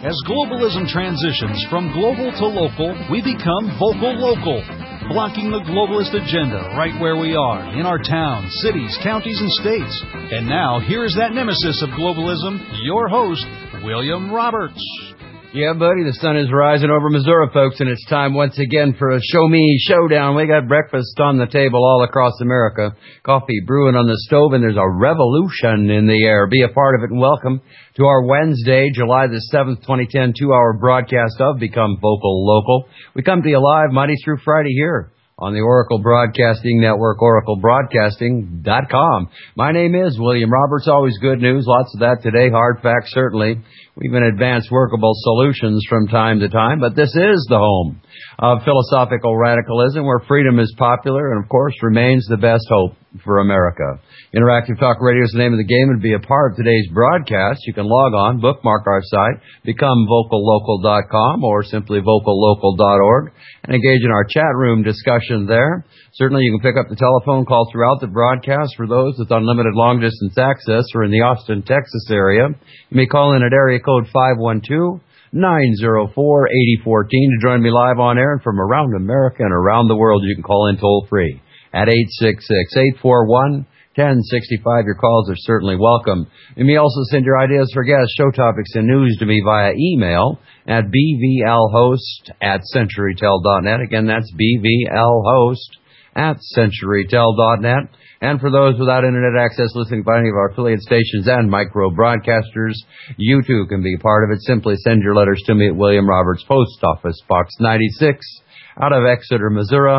As globalism transitions from global to local, we become vocal local, blocking the globalist agenda right where we are, in our towns, cities, counties, and states. And now, here's that nemesis of globalism, your host, William Roberts. Yeah, buddy, the sun is rising over Missouri, folks, and it's time once again for a Show Me Showdown. We got breakfast on the table all across America, coffee brewing on the stove, and there's a revolution in the air. Be a part of it, and welcome to our Wednesday, July the 7th, 2010, 2-hour broadcast of Become Vocal Local. We come to you live Monday through Friday here on the Oracle Broadcasting Network, oraclebroadcasting.com. My name is William Roberts. Always good news, lots of that today. Hard facts, certainly. We even advance workable solutions from time to time, but this is the home of philosophical radicalism where freedom is popular and, of course, remains the best hope for America. Interactive Talk Radio is the name of the game, and to be a part of today's broadcast, you can log on, bookmark our site, becomevocallocal.com or simply vocallocal.org, and engage in our chat room discussion there. Certainly, you can pick up the telephone call throughout the broadcast for those with unlimited long-distance access or in the Austin, Texas area. You may call in at area code 512-904-8014 to join me live on air, and from around America and around the world, you can call in toll-free at 866-841-1065. Your calls are certainly welcome. You may also send your ideas for guests, show topics, and news to me via email at bvlhost@centurytel.net. Again, that's bvlhost@centurytel.net. And for those without internet access listening by any of our affiliate stations and micro broadcasters, you too can be a part of it. Simply send your letters to me at William Roberts, Post Office Box 96, out of Exeter, Missouri,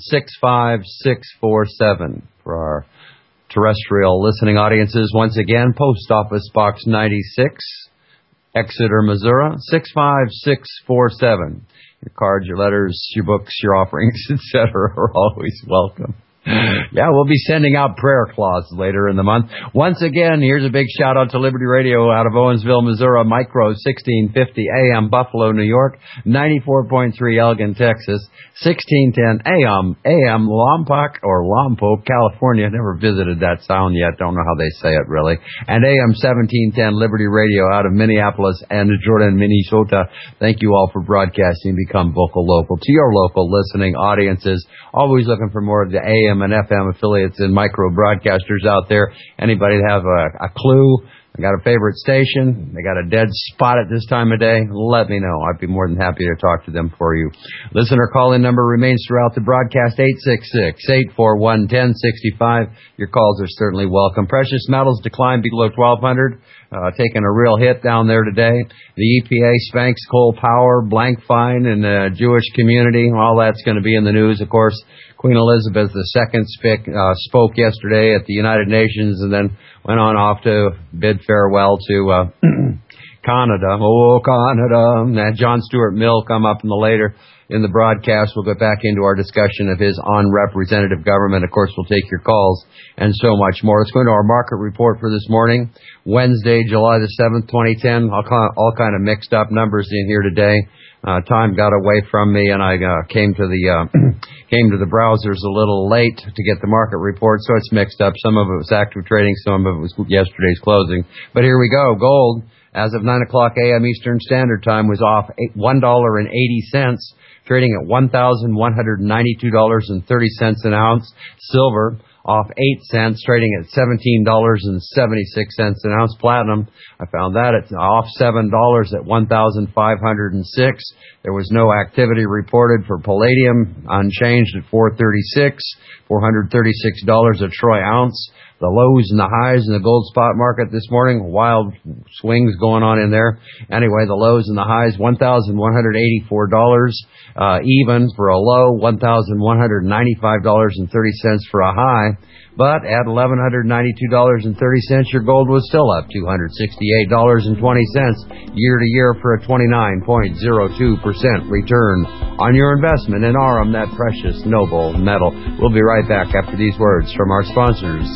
65647. For our terrestrial listening audiences, once again, Post Office Box 96, Exeter, Missouri, 65647. Your cards, your letters, your books, your offerings, etc. are always welcome. Yeah, we'll be sending out prayer cloths later in the month. Once again, here's a big shout-out to Liberty Radio out of Owensville, Missouri, Micro 1650 AM, Buffalo, New York, 94.3 Elgin, Texas, 1610 AM, Lompoc or Lompoc, California. Never visited that sound yet. Don't know how they say it, really. And AM 1710 Liberty Radio out of Minneapolis and Jordan, Minnesota. Thank you all for broadcasting Become Vocal Local to your local listening audiences. Always looking for more of the AM and FM affiliates and micro broadcasters out there. Anybody have a clue? I got a favorite station? They got a dead spot at this time of day? Let me know. I'd be more than happy to talk to them for you. Listener call-in number remains throughout the broadcast, 866-841-1065. Your calls are certainly welcome. Precious metals declined below 1,200. Taking a real hit down there today. The EPA spanks coal power, blank fine in the Jewish community. All that's going to be in the news, of course. Queen Elizabeth II spoke yesterday at the United Nations and then went on off to bid farewell to Canada. Oh, Canada. And John Stuart Mill come up later in the broadcast. We'll get back into our discussion of his unrepresentative government. Of course, we'll take your calls and so much more. Let's go into our market report for this morning, Wednesday, July the 7th, 2010. All kind of mixed up numbers in here today. Time got away from me, and I came to the browsers a little late to get the market report, so it's mixed up. Some of it was active trading, some of it was yesterday's closing. But here we go. Gold, as of 9 o'clock a.m. Eastern Standard Time, was off $1.80, trading at $1,192.30 an ounce. Silver, off 8 cents, trading at $17.76 an ounce. Platinum, I found that it's off $7 at $1,506. There was no activity reported for palladium, unchanged at $436 a troy ounce. The lows and the highs in the gold spot market this morning, wild swings going on in there. Anyway, the lows and the highs, $1,184 even for a low, $1,195.30 for a high. But at $1,192.30, your gold was still up $268.20 year to year for a 29.02% return on your investment in Aurum, that precious noble metal. We'll be right back after these words from our sponsors.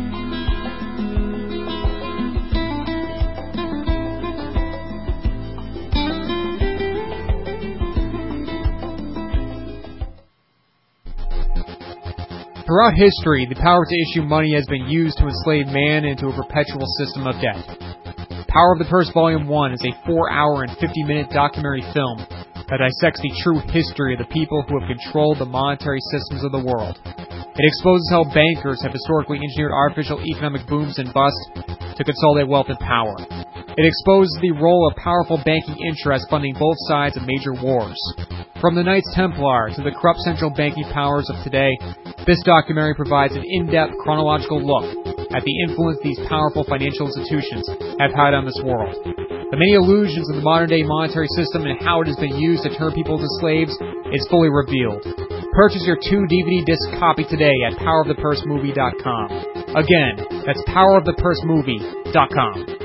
Throughout history, the power to issue money has been used to enslave man into a perpetual system of debt. Power of the Purse Volume 1 is a 4-hour and 50-minute documentary film that dissects the true history of the people who have controlled the monetary systems of the world. It exposes how bankers have historically engineered artificial economic booms and busts to consolidate wealth and power. It exposes the role of powerful banking interests funding both sides of major wars. From the Knights Templar to the corrupt central banking powers of today, this documentary provides an in-depth chronological look at the influence these powerful financial institutions have had on this world. The many illusions of the modern-day monetary system and how it has been used to turn people into slaves is fully revealed. Purchase your 2-DVD disc copy today at powerofthepursemovie.com. Again, that's powerofthepursemovie.com.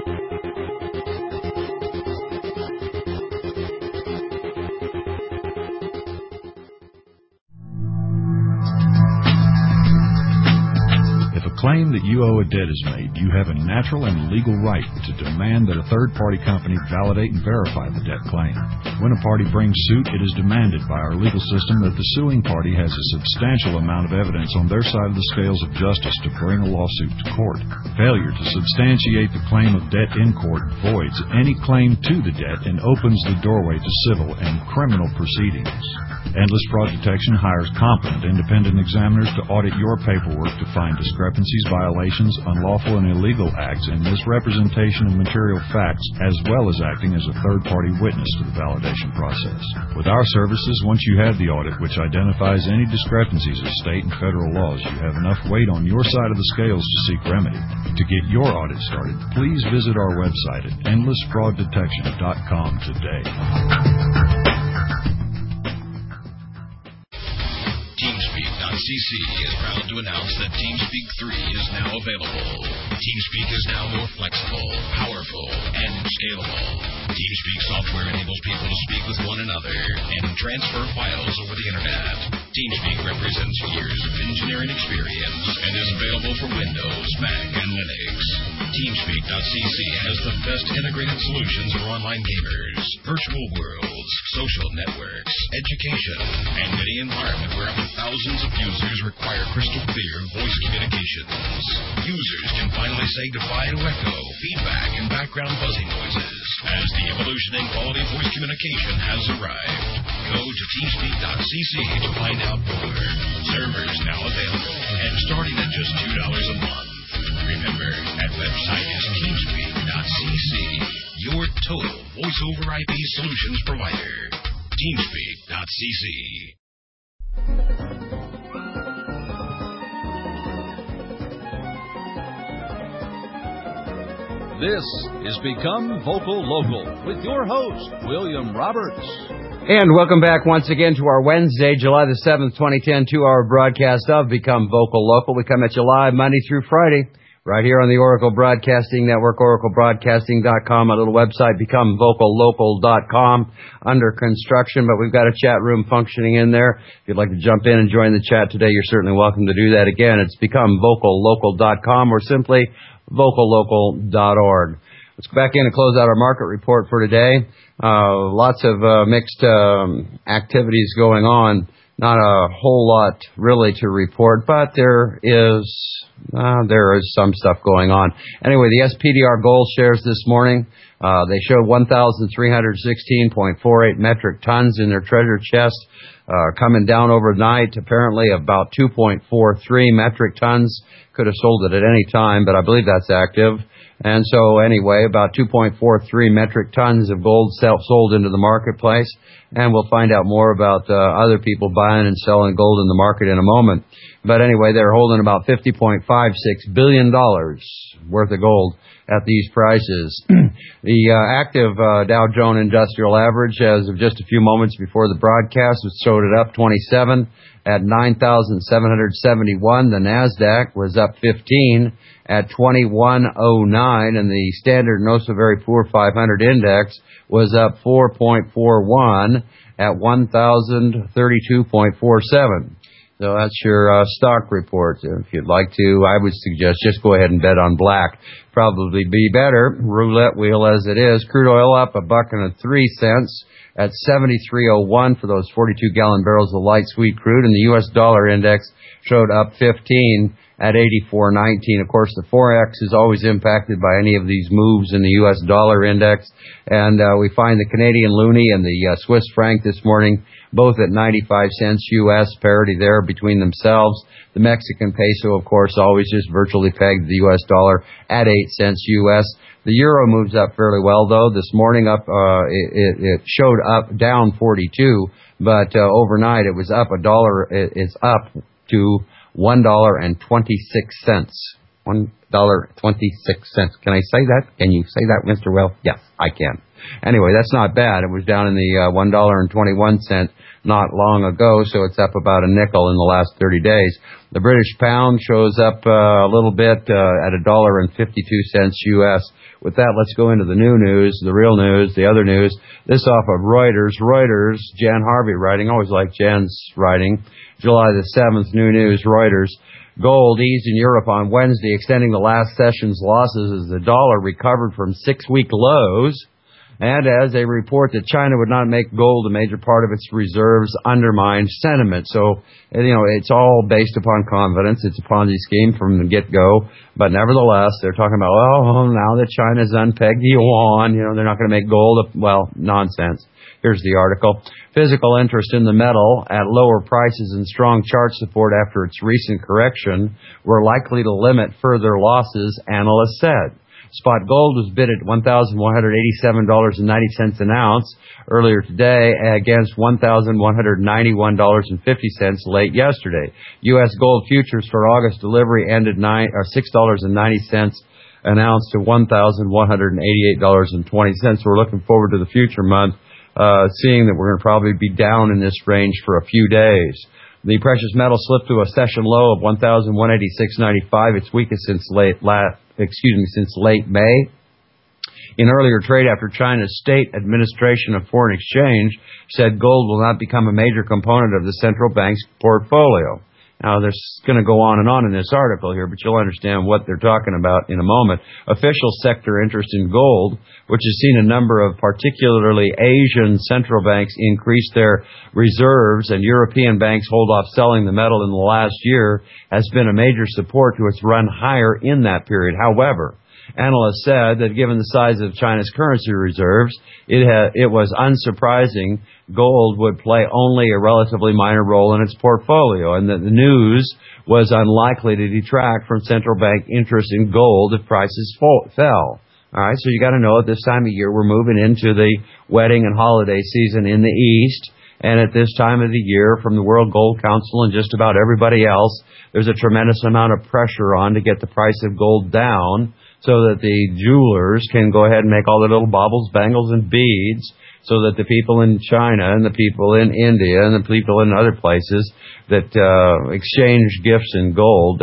Claim that you owe a debt is made, you have a natural and legal right to demand that a third-party company validate and verify the debt claim. When a party brings suit, it is demanded by our legal system that the suing party has a substantial amount of evidence on their side of the scales of justice to bring a lawsuit to court. Failure to substantiate the claim of debt in court voids any claim to the debt and opens the doorway to civil and criminal proceedings. Endless Fraud Detection hires competent independent examiners to audit your paperwork to find discrepancies, violations, unlawful and illegal acts, and misrepresentation of material facts, as well as acting as a third-party witness to the validation process. With our services, once you have the audit, which identifies any discrepancies of state and federal laws, you have enough weight on your side of the scales to seek remedy. To get your audit started, please visit our website at endlessfrauddetection.com today. TeamSpeak.cc is proud to announce that TeamSpeak 3 is now available. TeamSpeak is now more flexible, powerful, and scalable. TeamSpeak software enables people to speak with one another and transfer files over the internet. TeamSpeak represents years of engineering experience and is available for Windows, Mac, and Linux. TeamSpeak.cc has the best integrated solutions for online gamers, virtual worlds, social networks, education, and any environment where up to thousands of users require crystal clear voice communications. Users can finally say goodbye to echo, feedback, and background buzzing noises as the evolution in quality voice communication has arrived. Go to teamspeak.cc to find out more. Servers now available and starting at just $2 a month. Remember, that website is teamspeak.cc, your total voice-over IP solutions provider. Teamspeak.cc. This is Become Vocal Local with your host, William Roberts. And welcome back once again to our Wednesday, July the 7th, 2010, 2-hour broadcast of Become Vocal Local. We come at you live Monday through Friday, right here on the Oracle Broadcasting Network, oraclebroadcasting.com, my little website, becomevocallocal.com, under construction, but we've got a chat room functioning in there. If you'd like to jump in and join the chat today, you're certainly welcome to do that. Again, it's becomevocallocal.com or simply vocallocal.org. Let's go back in and close out our market report for today. Lots of mixed activities going on. Not a whole lot really to report, but there is some stuff going on. Anyway, the SPDR gold shares this morning, they showed 1,316.48 metric tons in their treasure chest, coming down overnight, apparently about 2.43 metric tons. Could have sold it at any time, but I believe that's active. And so anyway, about 2.43 metric tons of gold sold into the marketplace. And we'll find out more about other people buying and selling gold in the market in a moment. But anyway, they're holding about $50.56 billion worth of gold at these prices. The active Dow Jones Industrial Average, as of just a few moments before the broadcast, was showed it up 27 at 9,771. The NASDAQ was up 15 at 2109, and the Standard No So Very Poor 500 Index was up 4.41 at 1,032.47. So that's your stock report. If you'd like to, I would suggest just go ahead and bet on black. Probably be better. Roulette wheel as it is. Crude oil up $1.03 at 73.01 for those 42-gallon barrels of light sweet crude, and the U.S. dollar index showed up 15 at 84.19. Of course, the Forex is always impacted by any of these moves in the U.S. dollar index. And we find the Canadian loonie and the Swiss franc this morning both at 95 cents U.S., parity there between themselves. The Mexican peso, of course, always just virtually pegged the U.S. dollar at 8 cents U.S. The euro moves up fairly well, though. This morning it showed up down 42, but overnight it was up a dollar. It's up to $1.26. $1.26. Can I say that? Can you say that, Mr. Well? Yes, I can. Anyway, that's not bad. It was down in the $1.21 not long ago, so it's up about a nickel in the last 30 days. The British pound shows up a little bit at $1.52 U.S. With that, let's go into the new news, the real news, the other news. This off of Reuters. Reuters, Jan Harvey writing. Always like Jan's writing. July the 7th, new news, Reuters. Gold eased in Europe on Wednesday, extending the last session's losses as the dollar recovered from 6-week lows. And as a report that China would not make gold a major part of its reserves undermined sentiment. So, it's all based upon confidence. It's a Ponzi scheme from the get-go. But nevertheless, they're talking about, now that China's unpegged the yuan, they're not going to make gold. Well, nonsense. Here's the article. Physical interest in the metal at lower prices and strong chart support after its recent correction were likely to limit further losses, analysts said. Spot gold was bid at $1,187.90 an ounce earlier today against $1,191.50 late yesterday. U.S. gold futures for August delivery ended $6.90 an ounce to $1,188.20. We're looking forward to the future month, seeing that we're going to probably be down in this range for a few days. The precious metal slipped to a session low of $1,186.95, its weakest since late May. In earlier trade after China's State Administration of Foreign Exchange said gold will not become a major component of the central bank's portfolio. Now, there's going to go on and on in this article here, but you'll understand what they're talking about in a moment. Official sector interest in gold, which has seen a number of particularly Asian central banks increase their reserves and European banks hold off selling the metal in the last year, has been a major support to its run higher in that period. However, analysts said that given the size of China's currency reserves, it was unsurprising gold would play only a relatively minor role in its portfolio, and that the news was unlikely to detract from central bank interest in gold if prices fell. All right, so you got to know at this time of year we're moving into the wedding and holiday season in the East, and at this time of the year, from the World Gold Council and just about everybody else, there's a tremendous amount of pressure on to get the price of gold down so that the jewelers can go ahead and make all the little baubles, bangles, and beads, so that the people in China and the people in India and the people in other places that exchange gifts in gold, they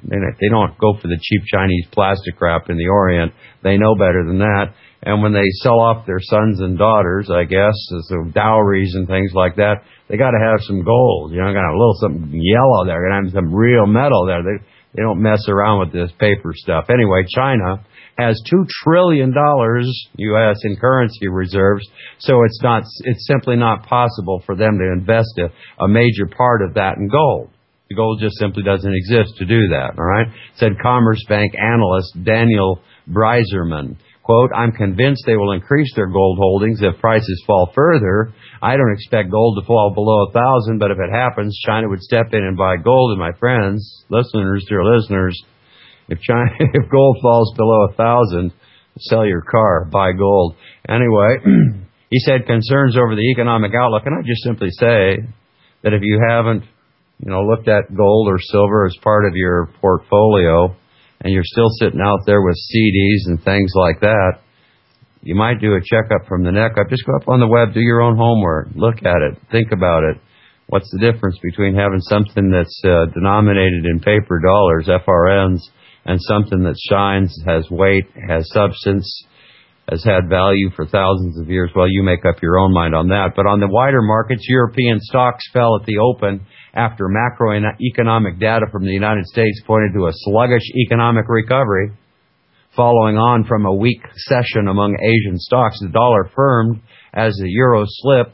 don't go for the cheap Chinese plastic crap in the Orient. They know better than that. And when they sell off their sons and daughters, I guess, as dowries and things like that, they got to have some gold. Got to have a little something yellow there. Got to have some real metal there. They don't mess around with this paper stuff. Anyway, China has $2 trillion U.S. in currency reserves, so it's simply not possible for them to invest a major part of that in gold. The gold just simply doesn't exist to do that, all right? Said Commerce Bank analyst Daniel Breiserman. Quote, I'm convinced they will increase their gold holdings if prices fall further. I don't expect gold to fall below 1,000, but if it happens, China would step in and buy gold. And my friends, dear listeners, if gold falls below 1,000, sell your car, buy gold. Anyway, he said concerns over the economic outlook, and I just simply say that if you haven't, looked at gold or silver as part of your portfolio, and you're still sitting out there with CDs and things like that, you might do a checkup from the neck up. Just go up on the web, do your own homework, look at it, think about it. What's the difference between having something that's denominated in paper dollars, FRNs, and something that shines, has weight, has substance, has had value for thousands of years? Well, you make up your own mind on that. But on the wider markets, European stocks fell at the open after macroeconomic data from the United States pointed to a sluggish economic recovery. Following on from a weak session among Asian stocks, the dollar firmed as the euro slipped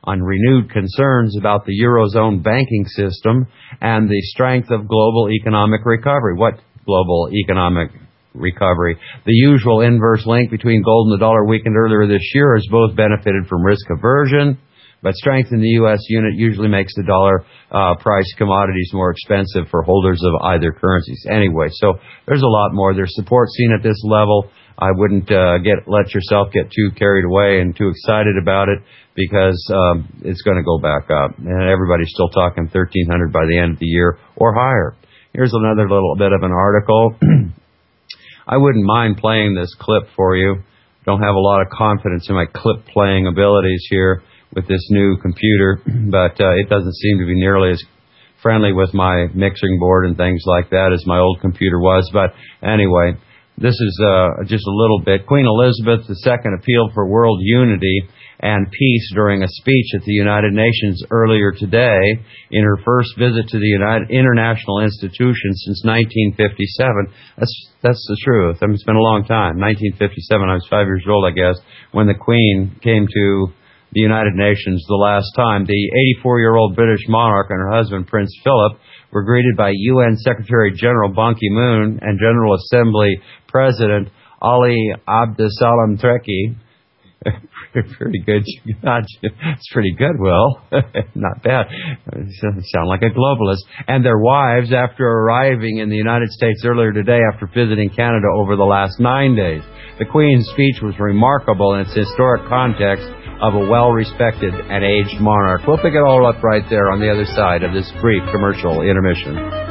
on renewed concerns about the Eurozone banking system and the strength of global economic recovery. What global economic recovery? The usual inverse link between gold and the dollar weakened earlier this year has both benefited from risk aversion, but strength in the U.S. unit usually makes the dollar price commodities more expensive for holders of either currencies. Anyway, so there's a lot more. There's support seen at this level. I wouldn't let yourself get too carried away and too excited about it, because it's going to go back up. And everybody's still talking 1,300 by the end of the year or higher. Here's another little bit of an article. I wouldn't mind playing this clip for you. Don't have a lot of confidence in my clip playing abilities here with this new computer, but it doesn't seem to be nearly as friendly with my mixing board and things like that as my old computer was. But anyway, this is just a little bit. Queen Elizabeth II appealed for world unity and peace during a speech at the United Nations earlier today in her first visit to the international institution since 1957. That's the truth. I mean, it's been a long time. 1957, I was 5 years old, I guess, when the Queen came to the United Nations the last time. The 84-year-old British monarch and her husband, Prince Philip, were greeted by UN Secretary General Ban Ki-moon and General Assembly President Ali Abdesalam Treki. Pretty good. It's pretty good, Will. Not bad. Sound like a globalist. And their wives after arriving in the United States earlier today after visiting Canada over the last 9 days. The Queen's speech was remarkable in its historic context of a well-respected and aged monarch. We'll pick it all up right there on the other side of this brief commercial intermission.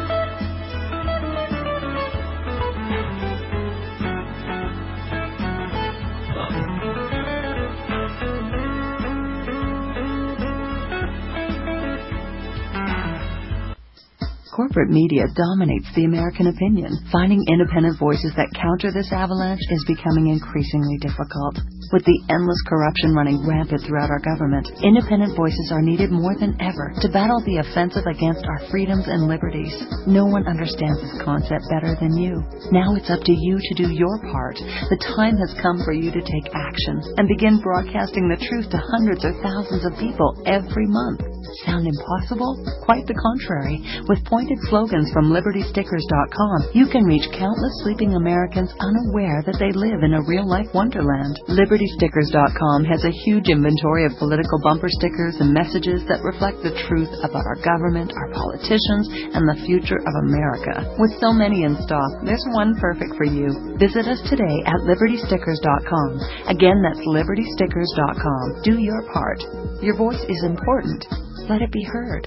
Corporate media dominates the American opinion. Finding independent voices that counter this avalanche is becoming increasingly difficult. With the endless corruption running rampant throughout our government, independent voices are needed more than ever to battle the offensive against our freedoms and liberties. No one understands this concept better than you. Now it's up to you to do your part. The time has come for you to take action and begin broadcasting the truth to hundreds or thousands of people every month. Sound impossible? Quite the contrary. With pointed slogans from LibertyStickers.com, you can reach countless sleeping Americans unaware that they live in a real-life wonderland. LibertyStickers.com has a huge inventory of political bumper stickers and messages that reflect the truth about our government, our politicians, and the future of America. With so many in stock, there's one perfect for you. Visit us today at LibertyStickers.com. Again, that's LibertyStickers.com. Do your part. Your voice is important. Let it be heard.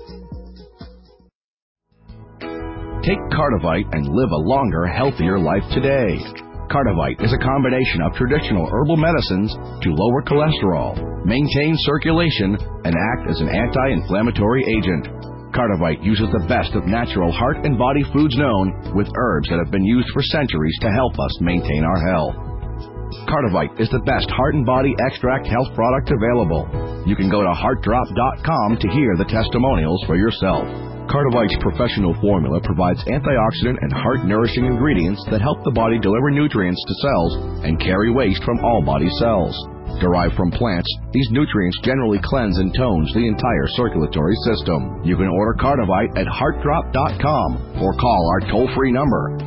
Take Cardivite and live a longer, healthier life today. Cardivite is a combination of traditional herbal medicines to lower cholesterol, maintain circulation, and act as an anti-inflammatory agent. Cardivite uses the best of natural heart and body foods known, with herbs that have been used for centuries to help us maintain our health. Cardivite is the best heart and body extract health product available. You can go to heartdrop.com to hear the testimonials for yourself. Cardivite's professional formula provides antioxidant and heart-nourishing ingredients that help the body deliver nutrients to cells and carry waste from all body cells. Derived from plants, these nutrients generally cleanse and tones the entire circulatory system. You can order Cardivite at heartdrop.com or call our toll-free number,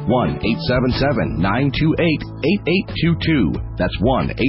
1-877-928-8822. That's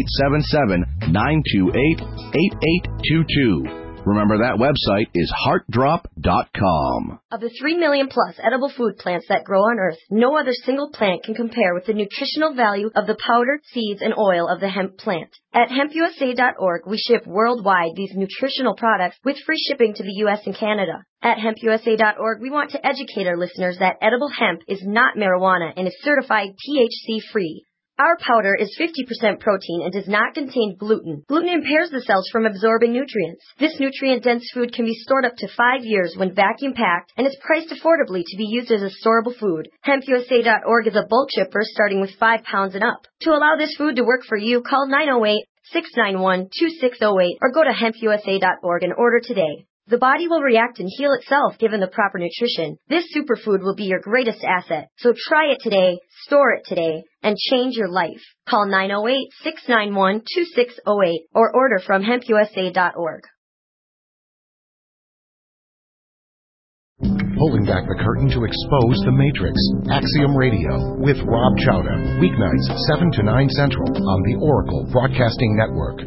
1-877-928-8822. Remember, that website is heartdrop.com. Of the 3 million plus edible food plants that grow on Earth, no other single plant can compare with the nutritional value of the powder, seeds, and oil of the hemp plant. At hempusa.org, we ship worldwide these nutritional products with free shipping to the U.S. and Canada. At hempusa.org, we want to educate our listeners that edible hemp is not marijuana and is certified THC-free. Our powder is 50% protein and does not contain gluten. Gluten impairs the cells from absorbing nutrients. This nutrient-dense food can be stored up to 5 years when vacuum-packed and is priced affordably to be used as a storable food. HempUSA.org is a bulk shipper starting with 5 pounds and up. To allow this food to work for you, call 908-691-2608 or go to HempUSA.org and order today. The body will react and heal itself given the proper nutrition. This superfood will be your greatest asset. So try it today, store it today, and change your life. Call 908-691-2608 or order from hempusa.org. Pulling back the curtain to expose the Matrix. Axiom Radio with Rob Chowda. Weeknights 7 to 9 Central on the Oracle Broadcasting Network.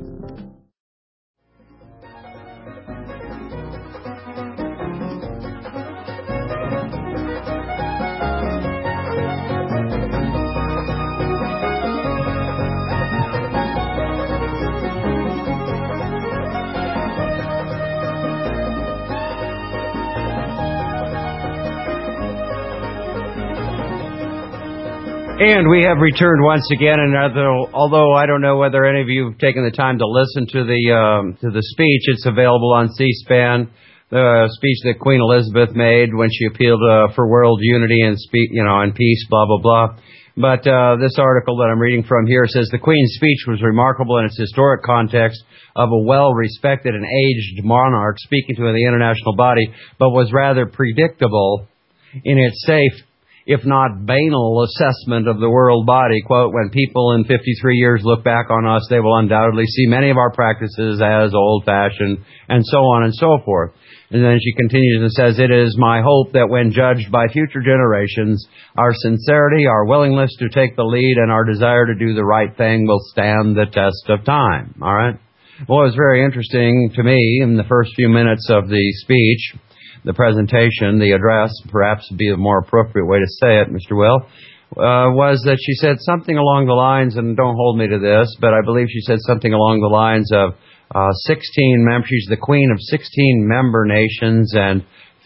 And we have returned once again, and although I don't know whether any of you have taken the time to listen to the speech, it's available on C-SPAN. The speech that Queen Elizabeth made when she appealed for world unity and and peace, blah blah blah. But this article that I'm reading from here says the Queen's speech was remarkable in its historic context of a well-respected and aged monarch speaking to the international body, but was rather predictable in its safe, if not banal, assessment of the world body. Quote, when people in 53 years look back on us, they will undoubtedly see many of our practices as old-fashioned, and so on and so forth. And then she continues and says, it is my hope that when judged by future generations, our sincerity, our willingness to take the lead, and our desire to do the right thing will stand the test of time. All right? Well, it was very interesting to me in the first few minutes of the speech, the presentation, the address, perhaps would be a more appropriate way to say it, Mr. Will, was that she said something along the lines, and don't hold me to this, but I believe she said something along the lines of 16 members. She's the queen of 16 member nations and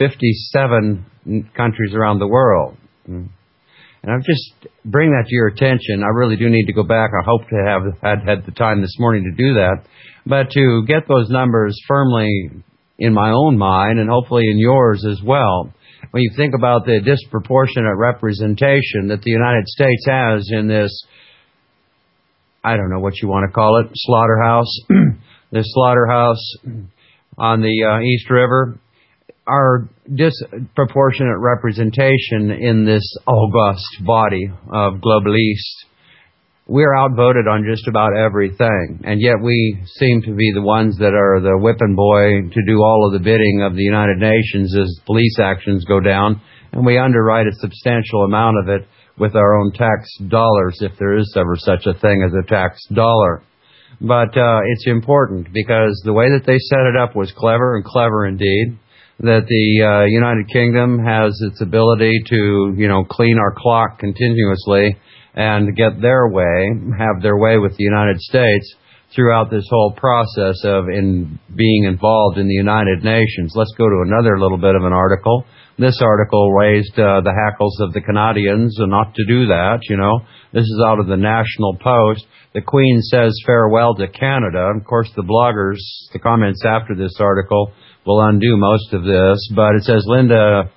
57 countries around the world. And I'll just bring that to your attention. I really do need to go back. I hope to have had the time this morning to do that. But to get those numbers firmly in my own mind, and hopefully in yours as well, when you think about the disproportionate representation that the United States has in this, I don't know what you want to call it, slaughterhouse, this slaughterhouse on the East River, our disproportionate representation in this august body of Global East, we're outvoted on just about everything, and yet we seem to be the ones that are the whipping boy to do all of the bidding of the United Nations as police actions go down, and we underwrite a substantial amount of it with our own tax dollars, if there is ever such a thing as a tax dollar. But it's important because the way that they set it up was clever, and clever indeed, that the United Kingdom has its ability to, clean our clock continuously and get their way, have their way with the United States throughout this whole process of being involved in the United Nations. Let's go to another little bit of an article. This article raised the hackles of the Canadians not to do that, This is out of the National Post. The Queen says farewell to Canada. Of course, the bloggers, the comments after this article will undo most of this, but it says Linda,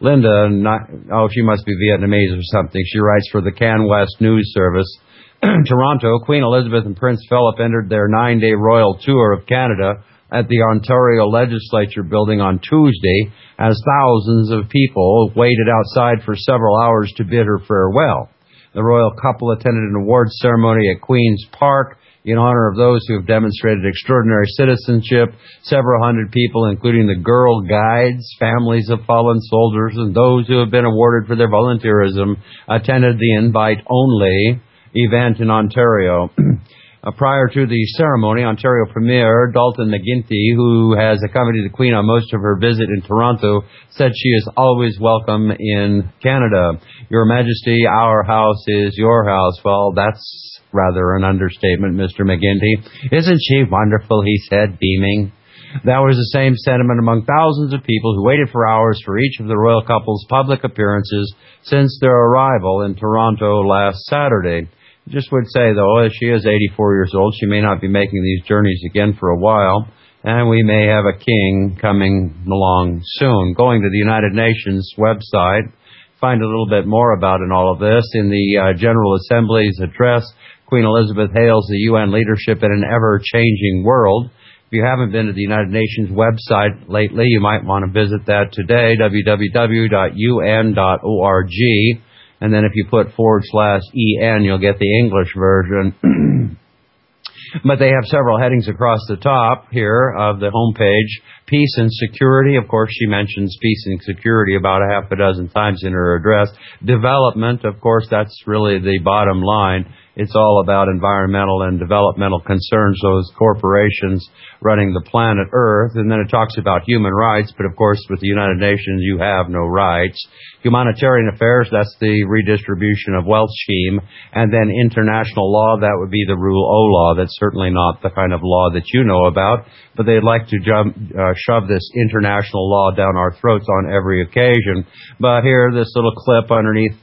she must be Vietnamese or something. She writes for the CanWest News Service. Toronto, Queen Elizabeth and Prince Philip entered their 9-day royal tour of Canada at the Ontario Legislature building on Tuesday as thousands of people waited outside for several hours to bid her farewell. The royal couple attended an awards ceremony at Queen's Park in honor of those who have demonstrated extraordinary citizenship. Several hundred people, including the Girl Guides, families of fallen soldiers, and those who have been awarded for their volunteerism, attended the invite-only event in Ontario. Prior to the ceremony, Ontario Premier Dalton McGuinty, who has accompanied the Queen on most of her visit in Toronto, said she is always welcome in Canada. Your Majesty, our house is your house. Well, that's rather an understatement, Mr. McGuinty. Isn't she wonderful, he said, beaming. That was the same sentiment among thousands of people who waited for hours for each of the royal couple's public appearances since their arrival in Toronto last Saturday. Just would say, though, as she is 84 years old, she may not be making these journeys again for a while, and we may have a king coming along soon. Going to the United Nations website, find a little bit more about all of this. In the General Assembly's address, Queen Elizabeth hails the UN leadership in an ever-changing world. If you haven't been to the United Nations website lately, you might want to visit that today, www.un.org. And then if you put /EN, you'll get the English version. But they have several headings across the top here of the homepage. Peace and security. Of course, she mentions peace and security about a half a dozen times in her address. Development, of course, that's really the bottom line. It's all about environmental and developmental concerns, those corporations running the planet Earth. And then it talks about human rights, but of course with the United Nations you have no rights. Humanitarian affairs, that's the redistribution of wealth scheme. And then international law, that would be the Rule O law. That's certainly not the kind of law that you know about, but they'd like to shove this international law down our throats on every occasion. But here, this little clip underneath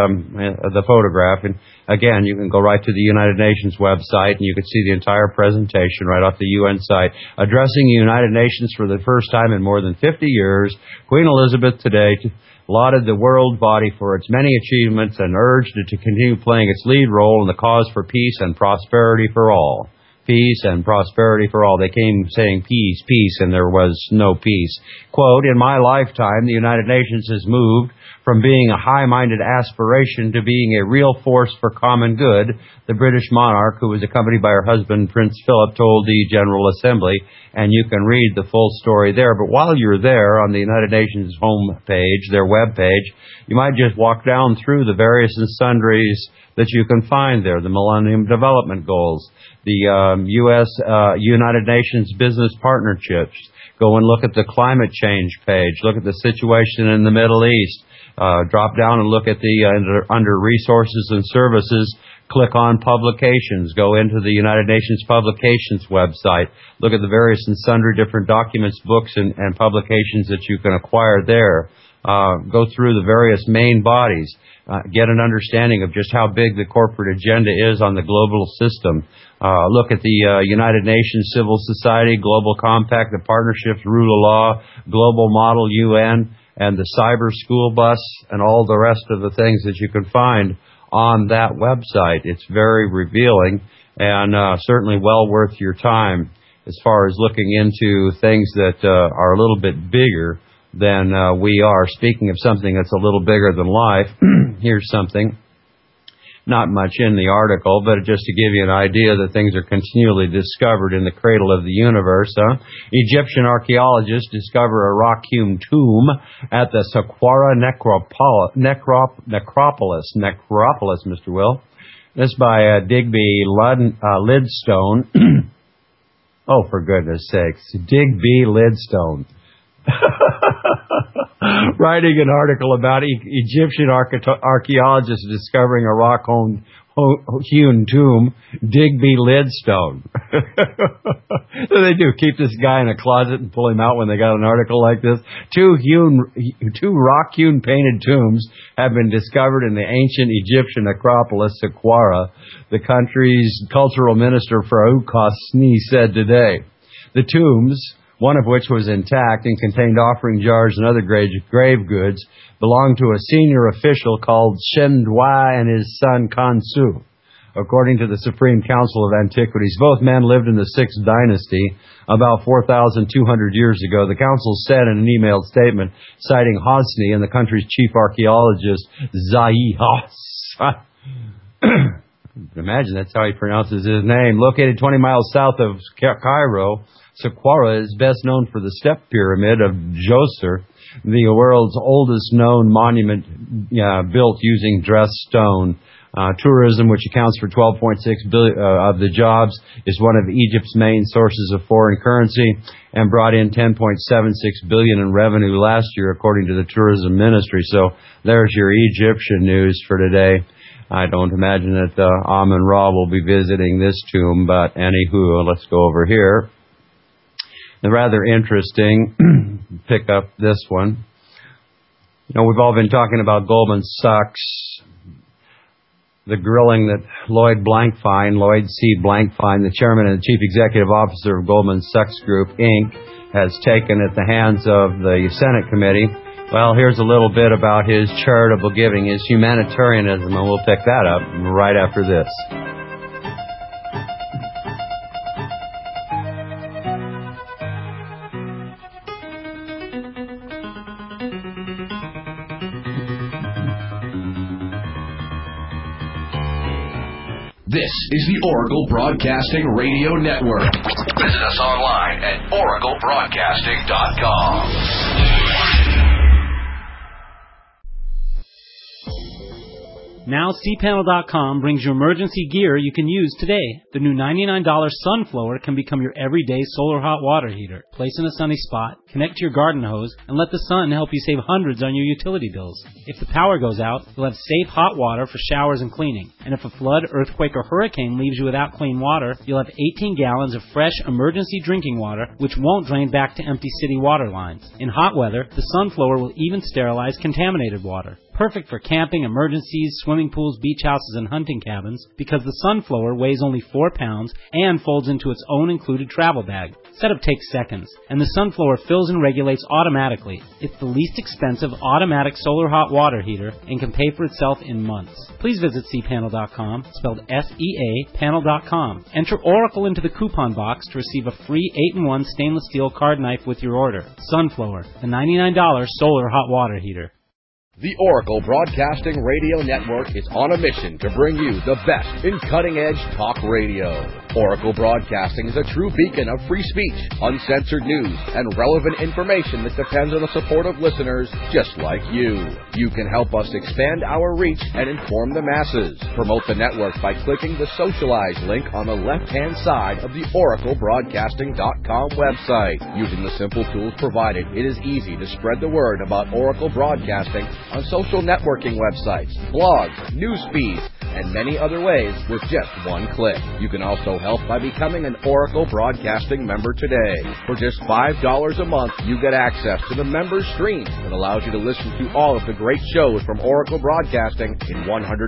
the photograph, and again, you can go right to the United Nations website and you can see the entire presentation right off the UN site. Addressing the United Nations for the first time in more than 50 years, Queen Elizabeth today lauded the world body for its many achievements and urged it to continue playing its lead role in the cause for peace and prosperity for all. Peace and prosperity for all. They came saying peace, peace, and there was no peace. Quote, in my lifetime, the United Nations has moved from being a high-minded aspiration to being a real force for common good, the British monarch, who was accompanied by her husband, Prince Philip, told the General Assembly, and you can read the full story there. But while you're there on the United Nations home page, their web page, you might just walk down through the various and sundries that you can find there, the Millennium Development Goals, the United Nations Business Partnerships. Go and look at the climate change page. Look at the situation in the Middle East. Drop down and look at the under resources and services. Click on publications. Go into the United Nations publications website. Look at the various and sundry different documents, books, and publications that you can acquire there. Go through the various main bodies. Get an understanding of just how big the corporate agenda is on the global system. Look at the United Nations Civil Society, Global Compact, the Partnerships, Rule of Law, Global Model UN, and the Cyber School Bus, and all the rest of the things that you can find on that website. It's very revealing and certainly well worth your time as far as looking into things that are a little bit bigger than we are. Speaking of something that's a little bigger than life, here's something. Not much in the article, but just to give you an idea that things are continually discovered in the cradle of the universe. Egyptian archaeologists discover a rock-hewn tomb at the Saqqara necropolis, Mr. Will. This by Digby Lidstone. Oh, for goodness sakes. Digby Lidstone. Writing an article about Egyptian archaeologists discovering a rock-hewn tomb, Digby Lidstone. So they do keep this guy in a closet and pull him out when they got an article like this. Two rock-hewn painted tombs have been discovered in the ancient Egyptian necropolis, Saqqara, the country's cultural minister, Farouk Hosni, said today. The tombs, one of which was intact and contained offering jars and other grave goods, belonged to a senior official called Shendwa and his son Kansu. According to the Supreme Council of Antiquities, both men lived in the 6th dynasty about 4,200 years ago. The council said in an emailed statement, citing Hosni and the country's chief archaeologist, Zahi Hass. Imagine that's how he pronounces his name. Located 20 miles south of Cairo, Saqqara is best known for the step pyramid of Djoser, the world's oldest known monument built using dressed stone. Tourism, which accounts for 12.6 billion of the jobs, is one of Egypt's main sources of foreign currency and brought in 10.76 billion in revenue last year, according to the tourism ministry. So there's your Egyptian news for today. I don't imagine that Amun-Ra will be visiting this tomb, but anywho, let's go over here. The rather interesting, pick up this one. You know, we've all been talking about Goldman Sachs, the grilling that Lloyd C. Blankfein, the chairman and chief executive officer of Goldman Sachs Group, Inc., has taken at the hands of the Senate committee. Well, here's a little bit about his charitable giving, his humanitarianism, and we'll pick that up right after this. This is the Oracle Broadcasting Radio Network. Visit us online at oraclebroadcasting.com. Now cpanel.com brings you emergency gear you can use today. The new $99 Sunflower can become your everyday solar hot water heater. Place in a sunny spot, connect to your garden hose, and let the sun help you save hundreds on your utility bills. If the power goes out, you'll have safe hot water for showers and cleaning. And if a flood, earthquake, or hurricane leaves you without clean water, you'll have 18 gallons of fresh emergency drinking water, which won't drain back to empty city water lines. In hot weather, the Sunflower will even sterilize contaminated water. Perfect for camping, emergencies, swimming pools, beach houses, and hunting cabins because the Sunflower weighs only 4 pounds and folds into its own included travel bag. Setup takes seconds, and the Sunflower fills and regulates automatically. It's the least expensive automatic solar hot water heater and can pay for itself in months. Please visit cpanel.com, spelled S-E-A, panel.com. Enter Oracle into the coupon box to receive a free 8-in-1 stainless steel card knife with your order. Sunflower, the $99 solar hot water heater. The Oracle Broadcasting Radio Network is on a mission to bring you the best in cutting-edge talk radio. Oracle Broadcasting is a true beacon of free speech, uncensored news, and relevant information that depends on the support of listeners just like you. You can help us expand our reach and inform the masses. Promote the network by clicking the Socialize link on the left-hand side of the oraclebroadcasting.com website. Using the simple tools provided, it is easy to spread the word about Oracle Broadcasting on social networking websites, blogs, news feeds, and many other ways with just one click. You can also help by becoming an Oracle Broadcasting member today. For just $5 a month, you get access to the member stream that allows you to listen to all of the great shows from Oracle Broadcasting in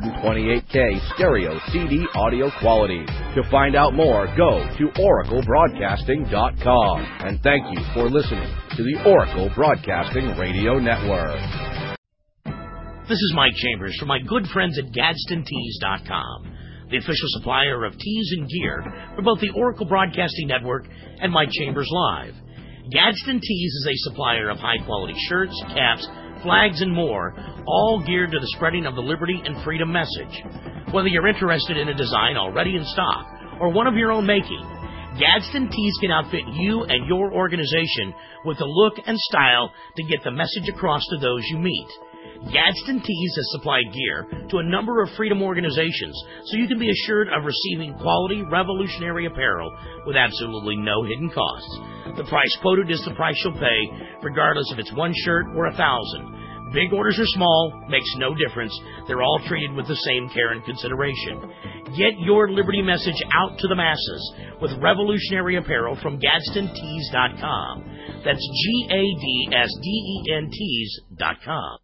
128K stereo CD audio quality. To find out more, go to oraclebroadcasting.com. And thank you for listening to the Oracle Broadcasting Radio Network. This is Mike Chambers from my good friends at GadsdenTees.com, the official supplier of tees and gear for both the Oracle Broadcasting Network and Mike Chambers Live. Gadsden Tees is a supplier of high-quality shirts, caps, flags, and more, all geared to the spreading of the liberty and freedom message. Whether you're interested in a design already in stock or one of your own making, Gadsden Tees can outfit you and your organization with the look and style to get the message across to those you meet. Gadsden Tees has supplied gear to a number of freedom organizations, so you can be assured of receiving quality, revolutionary apparel with absolutely no hidden costs. The price quoted is the price you'll pay, regardless if it's one shirt or 1,000. Big orders or small, makes no difference. They're all treated with the same care and consideration. Get your liberty message out to the masses with revolutionary apparel from GadsdenTees.com. That's GADSDEN Tees.com.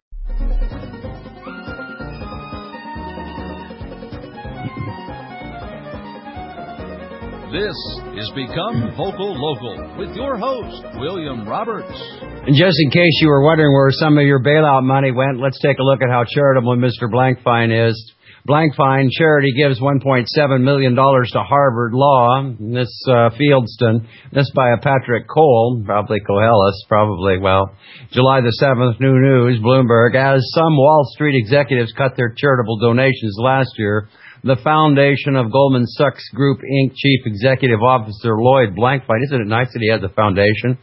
This is Become Vocal Local with your host, William Roberts. And just in case you were wondering where some of your bailout money went, let's take a look at how charitable Mr. Blankfein is. Blankfein Charity gives $1.7 million to Harvard Law. This Fieldston, this by a Patrick Cole, probably Coelis, July the 7th, New News, Bloomberg. As some Wall Street executives cut their charitable donations last year, the foundation of Goldman Sachs Group, Inc. Chief Executive Officer Lloyd Blankfein. Isn't it nice that he has a foundation?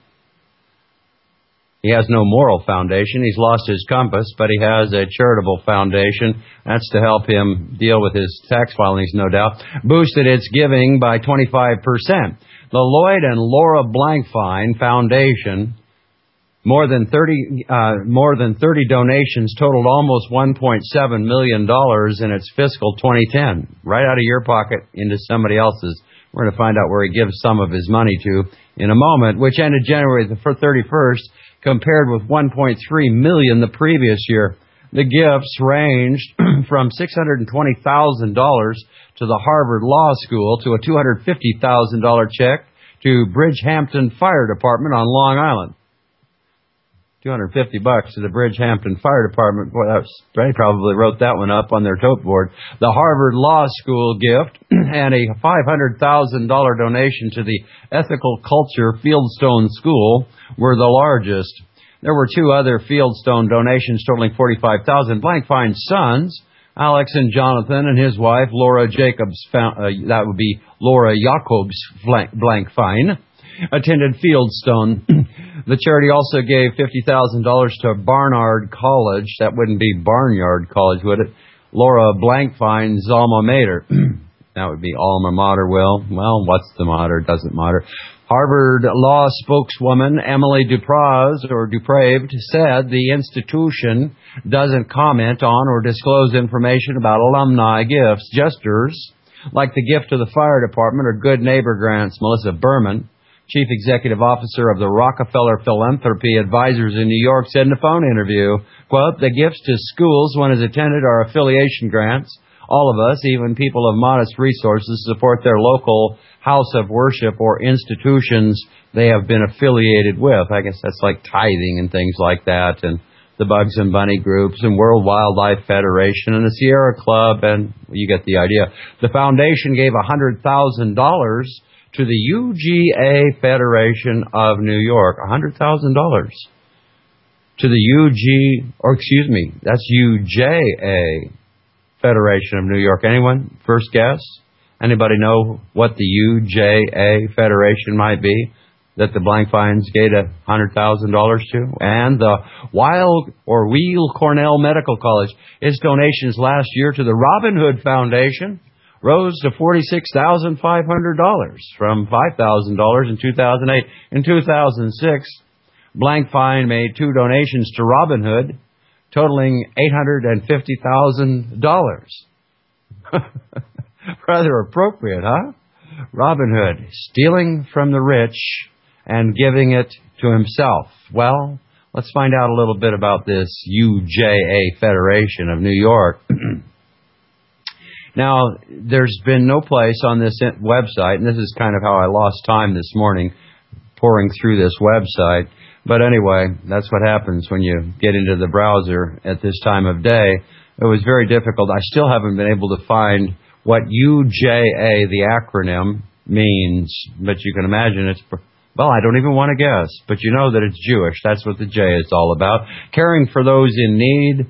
He has no moral foundation. He's lost his compass, but he has a charitable foundation. That's to help him deal with his tax filings, no doubt. Boosted its giving by 25%. The Lloyd and Laura Blankfein Foundation, more than 30 donations totaled almost $1.7 million in its fiscal 2010. Right out of your pocket into somebody else's. We're going to find out where he gives some of his money to in a moment, which ended January the 31st, compared with $1.3 million the previous year. The gifts ranged from $620,000 to the Harvard Law School to a $250,000 check to Bridgehampton Fire Department on Long Island. $250 to the Bridgehampton Fire Department. Boy, they probably wrote that one up on their tote board. The Harvard Law School gift and a $500,000 donation to the Ethical Culture Fieldstone School were the largest. There were two other Fieldstone donations totaling $45,000. Blankfein's sons Alex and Jonathan and his wife, Laura Jacobs, that would be Laura Jacobs Blankfein, attended Fieldstone. The charity also gave $50,000 to Barnard College. That wouldn't be Barnyard College, would it? Laura Blankfein's alma mater. That would be alma mater, Will. Well, what's the mater? Doesn't matter. Harvard Law spokeswoman Emily Dupraved said the institution doesn't comment on or disclose information about alumni gifts. Gestures like the gift to the fire department or Good Neighbor grants. Melissa Berman, Chief Executive Officer of the Rockefeller Philanthropy Advisors in New York, said in a phone interview, quote, the gifts to schools one has attended are affiliation grants. All of us, even people of modest resources, support their local house of worship or institutions they have been affiliated with. I guess that's like tithing and things like that, and the Bugs and Bunny groups and World Wildlife Federation and the Sierra Club, and you get the idea. The foundation gave $100,000 to the UGA Federation of New York. $100,000 to the that's UJA Federation of New York. Anyone? First guess? Anybody know what the UJA Federation might be that the Blankfeins gave $100,000 to? And the Weill Cornell Medical College. Its donations last year to the Robin Hood Foundation rose to $46,500 from $5,000 in 2008. In 2006, Blankfein made 2 donations to Robin Hood, totaling $850,000. Rather appropriate, huh? Robin Hood, stealing from the rich and giving it to himself. Well, let's find out a little bit about this UJA Federation of New York. Now, there's been no place on this website, and this is kind of how I lost time this morning, pouring through this website. But anyway, that's what happens when you get into the browser at this time of day. It was very difficult. I still haven't been able to find what UJA, the acronym, means. But you can imagine it's, well, I don't even want to guess. But you know that it's Jewish. That's what the J is all about. Caring for those in need,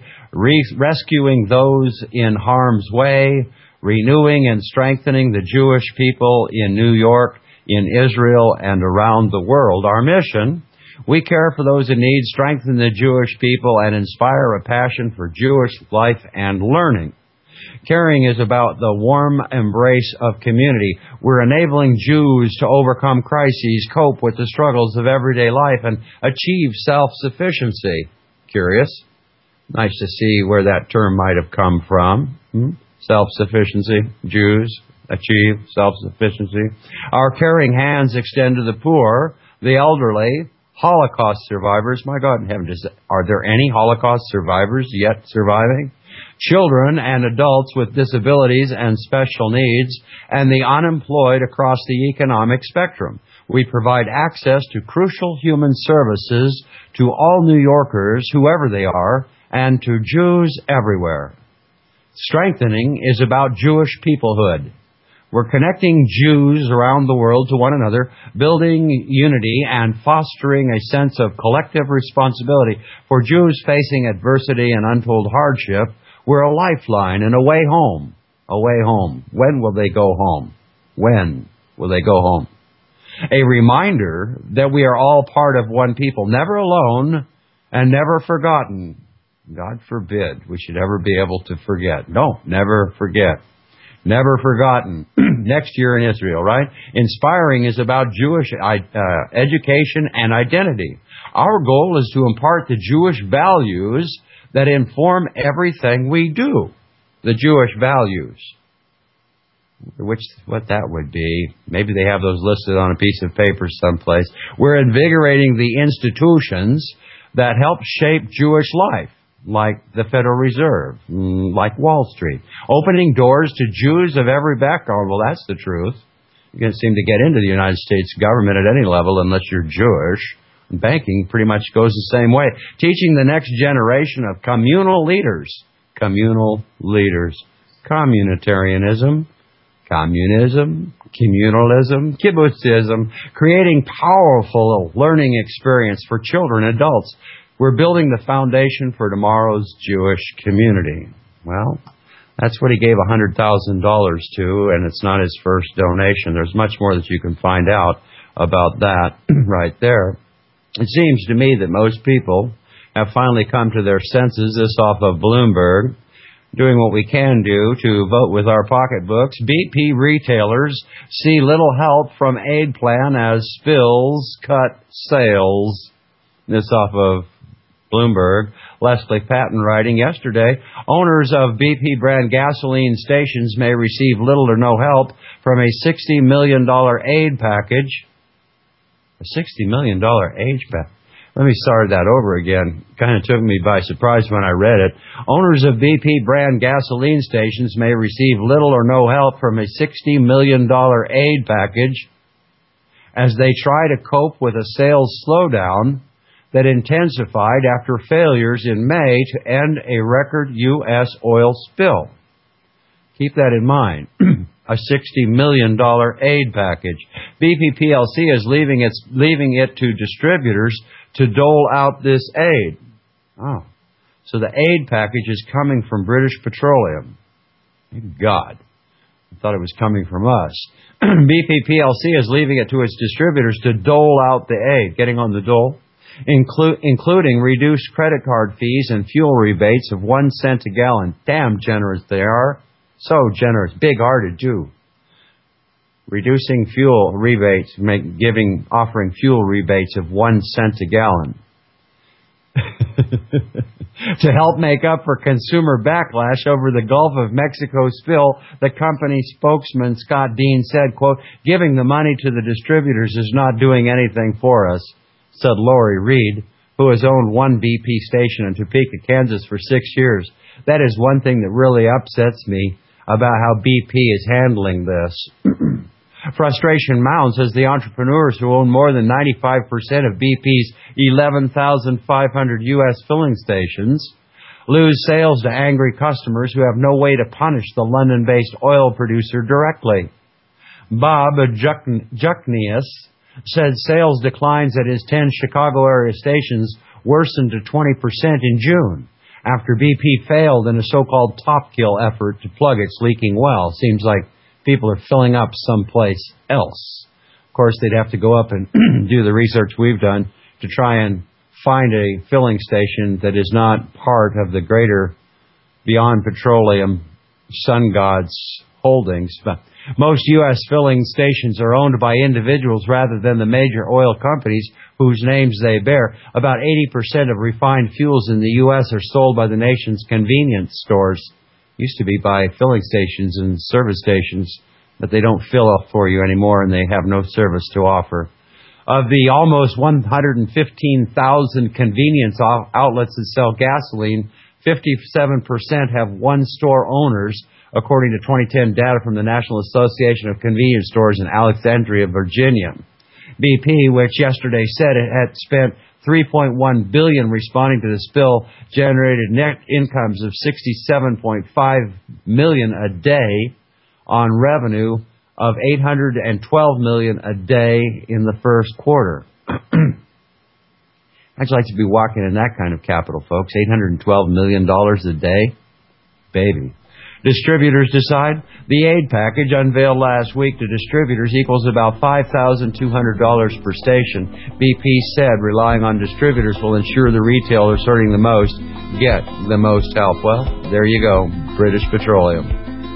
rescuing those in harm's way, renewing and strengthening the Jewish people in New York, in Israel, and around the world. Our mission: we care for those in need, strengthen the Jewish people, and inspire a passion for Jewish life and learning. Caring is about the warm embrace of community. We're enabling Jews to overcome crises, cope with the struggles of everyday life, and achieve self-sufficiency. Curious? Nice to see where that term might have come from. Self-sufficiency. Jews achieve self-sufficiency. Our caring hands extend to the poor, the elderly, Holocaust survivors. My God in heaven, are there any Holocaust survivors yet surviving? Children and adults with disabilities and special needs, and the unemployed across the economic spectrum. We provide access to crucial human services to all New Yorkers, whoever they are, and to Jews everywhere. Strengthening is about Jewish peoplehood. We're connecting Jews around the world to one another, building unity and fostering a sense of collective responsibility. For Jews facing adversity and untold hardship, we're a lifeline and a way home. A way home. When will they go home? When will they go home? A reminder that we are all part of one people, never alone and never forgotten. God forbid we should ever be able to forget. No, never forget. Never forgotten. Next year in Israel, right? Inspiring is about Jewish education and identity. Our goal is to impart the Jewish values that inform everything we do. The Jewish values. What that would be. Maybe they have those listed on a piece of paper someplace. We're invigorating the institutions that help shape Jewish life, like the Federal Reserve, like Wall Street. Opening doors to Jews of every background. Well, that's the truth. You can't seem to get into the United States government at any level unless you're Jewish. Banking pretty much goes the same way. Teaching the next generation of communal leaders. Communal leaders. Communitarianism. Communism. Communalism. Kibbutzism. Creating powerful learning experience for children and adults. We're building the foundation for tomorrow's Jewish community. Well, That's what he gave $100,000 to, and it's not his first donation. There's much more that you can find out about that right there. It seems to me that most people have finally come to their senses, this off of Bloomberg, doing what we can do to vote with our pocketbooks. BP retailers see little help from aid plan as spills cut sales. This off of Bloomberg. Leslie Patton writing yesterday, owners of BP brand gasoline stations may receive little or no help from a $60 million aid package. A $60 million aid package. Let me start that over again. Kind of took me by surprise when I read it. Owners of BP brand gasoline stations may receive little or no help from a $60 million aid package as they try to cope with a sales slowdown that intensified after failures in May to end a record U.S. oil spill. Keep that in mind. A $60 million aid package. BP PLC is leaving it to distributors to dole out this aid. Oh, so the aid package is coming from British Petroleum. Thank God. I thought it was coming from us. BP PLC is leaving it to its distributors to dole out the aid. Getting on the dole? Including reduced credit card fees and fuel rebates of 1 cent a gallon. Damn generous they are. So generous. Big-hearted, too. Reducing fuel rebates, offering fuel rebates of 1 cent a gallon. To help make up for consumer backlash over the Gulf of Mexico spill, the company spokesman Scott Dean said, quote, giving the money to the distributors is not doing anything for us, said Lori Reed, who has owned one BP station in Topeka, Kansas for 6 years. That is one thing that really upsets me about how BP is handling this. Frustration mounts as the entrepreneurs who own more than 95% of BP's 11,500 U.S. filling stations lose sales to angry customers who have no way to punish the London-based oil producer directly. Bob Juknius said sales declines at his 10 Chicago area stations worsened to 20% in June after BP failed in a so-called top kill effort to plug its leaking well. Seems like people are filling up someplace else. Of course, they'd have to go up and do the research we've done to try and find a filling station that is not part of the greater Beyond Petroleum Sun Gods holdings. But most U.S. filling stations are owned by individuals rather than the major oil companies whose names they bear. About 80% of refined fuels in the U.S. are sold by the nation's convenience stores. Used to be by filling stations and service stations, but they don't fill up for you anymore and they have no service to offer. Of the almost 115,000 convenience outlets that sell gasoline, 57% have one-store owners, according to 2010 data from the National Association of Convenience Stores in Alexandria, Virginia. BP, which yesterday said it had spent $3.1 billion responding to the spill, generated net incomes of $67.5 million a day on revenue of $812 million a day in the first quarter. I'd like to be walking in that kind of capital, folks. $812 million a day? Baby. Distributors decide. The aid package unveiled last week to distributors equals about $5,200 per station. BP said relying on distributors will ensure the retailers hurting the most get the most help. Well, there you go. British Petroleum.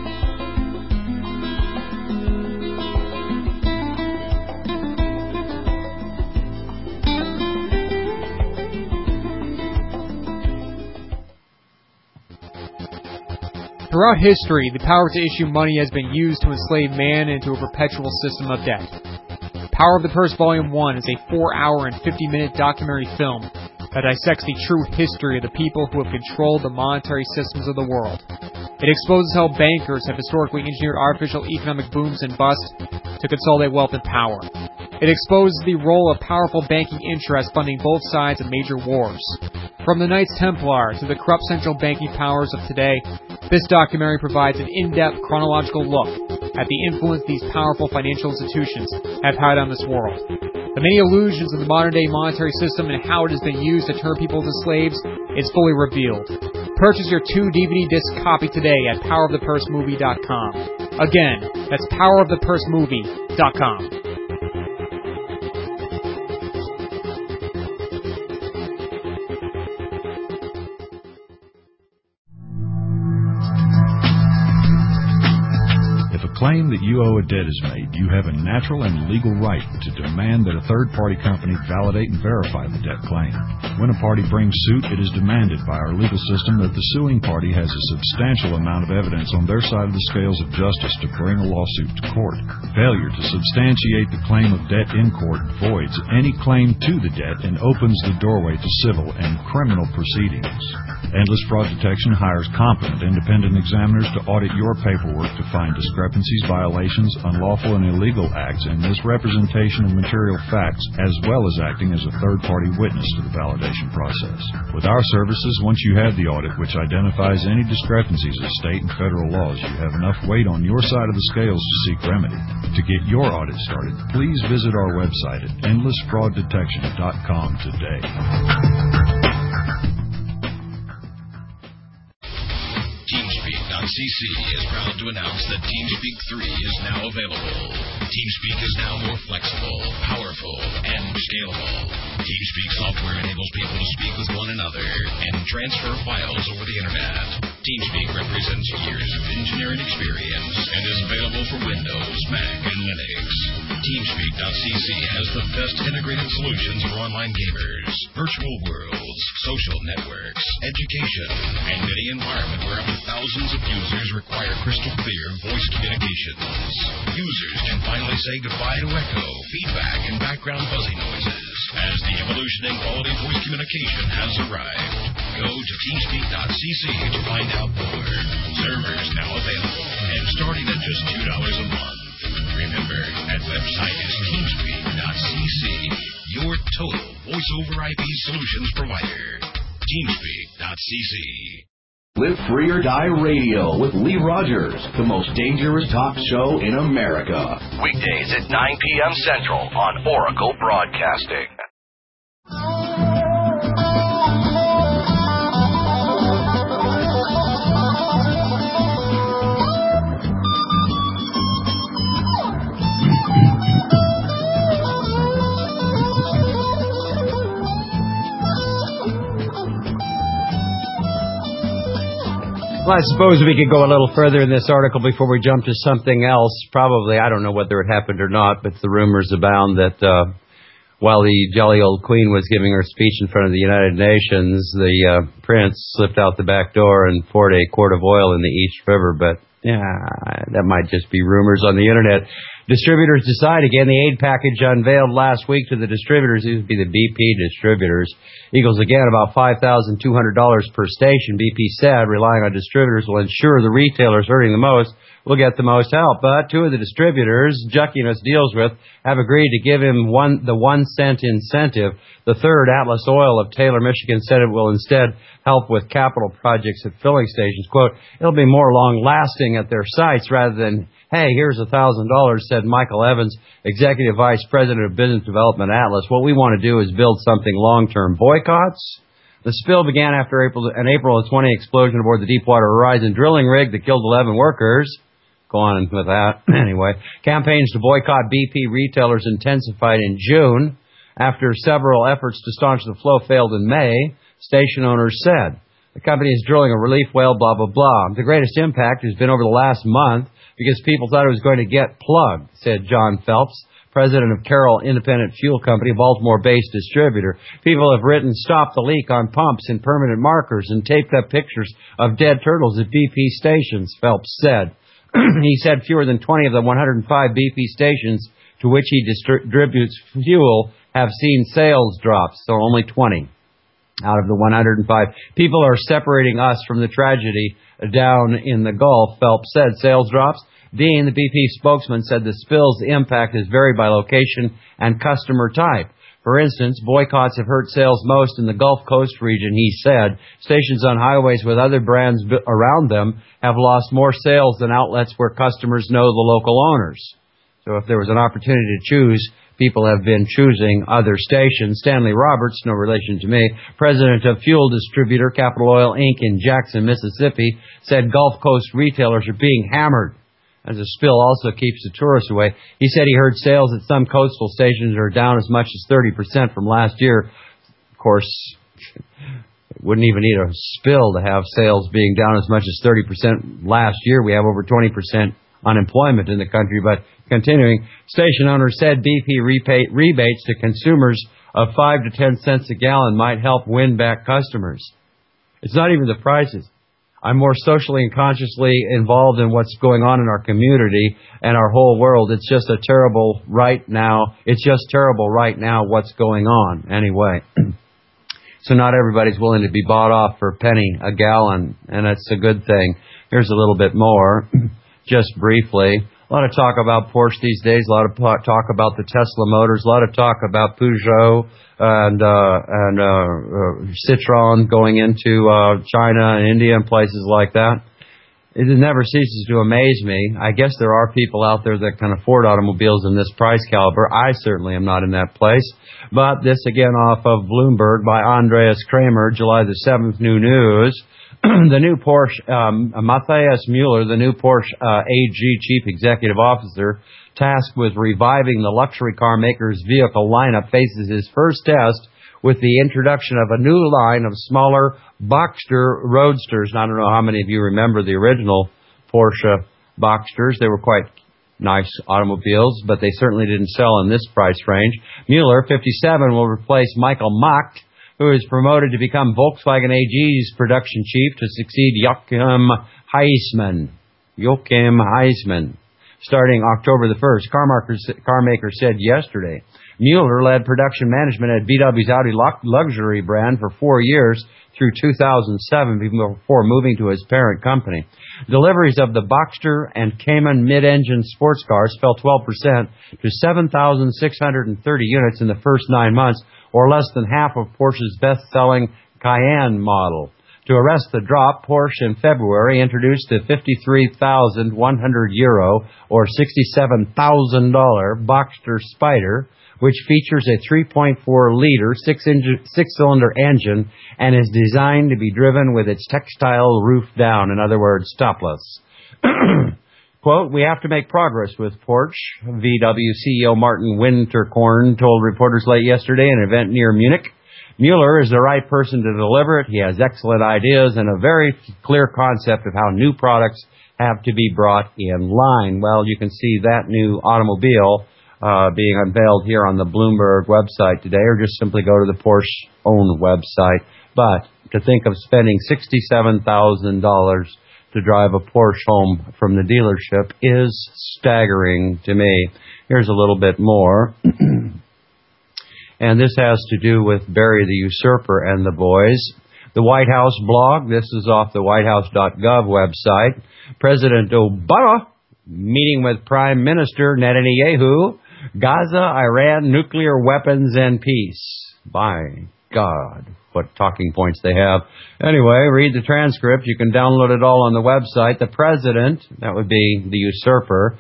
Throughout history, the power to issue money has been used to enslave man into a perpetual system of debt. Power of the Purse Volume 1 is a 4-hour and 50-minute documentary film that dissects the true history of the people who have controlled the monetary systems of the world. It exposes how bankers have historically engineered artificial economic booms and busts to consolidate wealth and power. It exposes the role of powerful banking interests funding both sides of major wars. From the Knights Templar to the corrupt central banking powers of today, this documentary provides an in-depth chronological look at the influence these powerful financial institutions have had on this world. The many illusions of the modern-day monetary system and how it has been used to turn people into slaves is fully revealed. Purchase your 2 DVD disc copy today at powerofthepursemovie.com. Again, that's powerofthepursemovie.com. Claim that you owe a debt is made, you have a natural and legal right to demand that a third-party company validate and verify the debt claim. When a party brings suit, it is demanded by our legal system that the suing party has a substantial amount of evidence on their side of the scales of justice to bring a lawsuit to court. Failure to substantiate the claim of debt in court voids any claim to the debt and opens the doorway to civil and criminal proceedings. Endless Fraud Detection hires competent independent examiners to audit your paperwork to find discrepancies, violations, unlawful and illegal acts, and misrepresentation of material facts, as well as acting as a third-party witness to the validation process. With our services, once you have the audit, which identifies any discrepancies of state and federal laws, you have enough weight on your side of the scales to seek remedy. To get your audit started, please visit our website at endlessfrauddetection.com today. TeamSpeak.cc is proud to announce that TeamSpeak 3 is now available. TeamSpeak is now more flexible, powerful, and scalable. TeamSpeak software enables people to speak with one another and transfer files over the internet. TeamSpeak represents years of engineering experience and is available for Windows, Mac, and Linux. TeamSpeak.cc has the best integrated solutions for online gamers, virtual worlds, social networks, education, and any environment where up to thousands of users require crystal clear voice communications. Users can finally say goodbye to echo, feedback, and background buzzing noises as the evolution in quality voice communication has arrived. Go to TeamSpeak.cc to find out more. Servers now available and starting at just $2 a month. Remember, that website is TeamSpeak.cc, your total voice-over IP solutions provider. TeamSpeak.cc. Live Free or Die Radio with Lee Rogers, the most dangerous talk show in America. Weekdays at 9 p.m. Central on Oracle Broadcasting. Well, I suppose we could go a little further in this article before we jump to something else. Probably, I don't know whether it happened or not, but the rumors abound that while the jolly old queen was giving her speech in front of the United Nations, the prince slipped out the back door and poured a quart of oil in the East River. But, yeah, that might just be rumors on the Internet. Distributors decide again. The aid package unveiled last week to the distributors, these would be the BP distributors, equals again about $5,200 per station. BP said relying on distributors will ensure the retailers hurting the most will get the most help. But two of the distributors Juckiness deals with have agreed to give him the 1 cent incentive. The third, Atlas Oil of Taylor, Michigan, said it will instead help with capital projects at filling stations. Quote, it'll be more long-lasting at their sites rather than, hey, here's $1,000, said Michael Evans, Executive Vice President of Business Development at Atlas. What we want to do is build something long-term. Boycotts? The spill began after an April 20 explosion aboard the Deepwater Horizon drilling rig that killed 11 workers. Go on with that. Anyway, campaigns to boycott BP retailers intensified in June after several efforts to staunch the flow failed in May, station owners said. The company is drilling a relief well, blah, blah, blah. The greatest impact has been over the last month because people thought it was going to get plugged, said John Phelps, president of Carroll Independent Fuel Company, a Baltimore-based distributor. People have written, stop the leak on pumps and permanent markers and taped up pictures of dead turtles at BP stations, Phelps said. He said fewer than 20 of the 105 BP stations to which he distributes fuel have seen sales drops, so only 20 out of the 105. People are separating us from the tragedy down in the Gulf, Phelps said. Sales drops? Dean, the BP spokesman, said the spill's impact is varied by location and customer type. For instance, boycotts have hurt sales most in the Gulf Coast region, he said. Stations on highways with other brands around them have lost more sales than outlets where customers know the local owners. So if there was an opportunity to choose, people have been choosing other stations. Stanley Roberts, no relation to me, president of fuel distributor Capital Oil Inc. in Jackson, Mississippi, said Gulf Coast retailers are being hammered as the spill also keeps the tourists away. He said he heard sales at some coastal stations are down as much as 30% from last year. Of course, wouldn't even need a spill to have sales being down as much as 30% last year. We have over 20% unemployment in the country. But continuing, station owner said BP rebates to consumers of 5 to 10 cents a gallon might help win back customers. It's not even the prices. I'm more socially and consciously involved in what's going on in our community and our whole world. It's just terrible right now what's going on anyway. So not everybody's willing to be bought off for a penny a gallon, and that's a good thing. Here's a little bit more, just briefly. A lot of talk about Porsche these days, a lot of talk about the Tesla Motors, a lot of talk about Peugeot and Citroën going into China and India and places like that. It never ceases to amaze me. I guess there are people out there that can afford automobiles in this price caliber. I certainly am not in that place. But this again off of Bloomberg by Andreas Kramer, July the 7th, New News. The new Porsche, Matthias Müller, the new Porsche AG chief executive officer, tasked with reviving the luxury car maker's vehicle lineup, faces his first test with the introduction of a new line of smaller Boxster Roadsters. And I don't know how many of you remember the original Porsche Boxsters. They were quite nice automobiles, but they certainly didn't sell in this price range. Müller, 57, will replace Michael Macht, who is promoted to become Volkswagen AG's production chief to succeed Joachim Heisman, starting October the 1st. Car maker said yesterday. Müller led production management at VW's Audi luxury brand for 4 years through 2007 before moving to his parent company. Deliveries of the Boxster and Cayman mid-engine sports cars fell 12% to 7,630 units in the first 9 months, or less than half of Porsche's best-selling Cayenne model. To arrest the drop, Porsche in February introduced the €53,100 or $67,000 Boxster Spider, which features a 3.4-liter six-cylinder engine and is designed to be driven with its textile roof down, in other words, topless. Quote, "We have to make progress with Porsche," VW CEO Martin Winterkorn told reporters late yesterday in an event near Munich. Müller is the right person to deliver it. He has excellent ideas and a very clear concept of how new products have to be brought in line. Well, you can see that new automobile being unveiled here on the Bloomberg website today, or just simply go to the Porsche own website. But to think of spending $67,000 to drive a Porsche home from the dealership is staggering to me. Here's a little bit more. And this has to do with Barry the Usurper and the boys. The White House blog, this is off the whitehouse.gov website. President Obama meeting with Prime Minister Netanyahu, Gaza, Iran, nuclear weapons and peace. By God, what talking points they have. Anyway, read the transcript. You can download it all on the website. The president, that would be the usurper,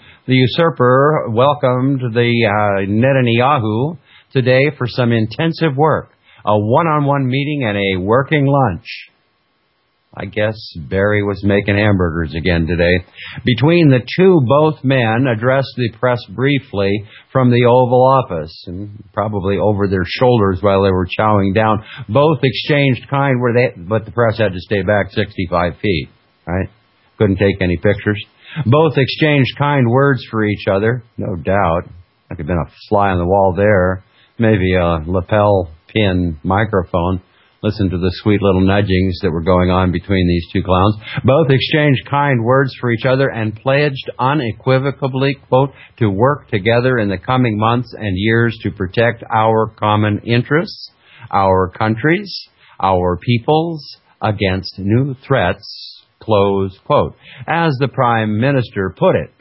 welcomed the Netanyahu today for some intensive work, a one-on-one meeting and a working lunch. I guess Barry was making hamburgers again today. Between the two, both men addressed the press briefly from the Oval Office, and probably over their shoulders while they were chowing down. Both exchanged kind words, but the press had to stay back 65 feet, right? Couldn't take any pictures. Both exchanged kind words for each other, no doubt. There could have been a fly on the wall there. Maybe a lapel pin microphone. Listen to the sweet little nudgings that were going on between these two clowns. Both exchanged kind words for each other and pledged unequivocally, quote, to work together in the coming months and years to protect our common interests, our countries, our peoples against new threats, close quote. As the Prime Minister put it,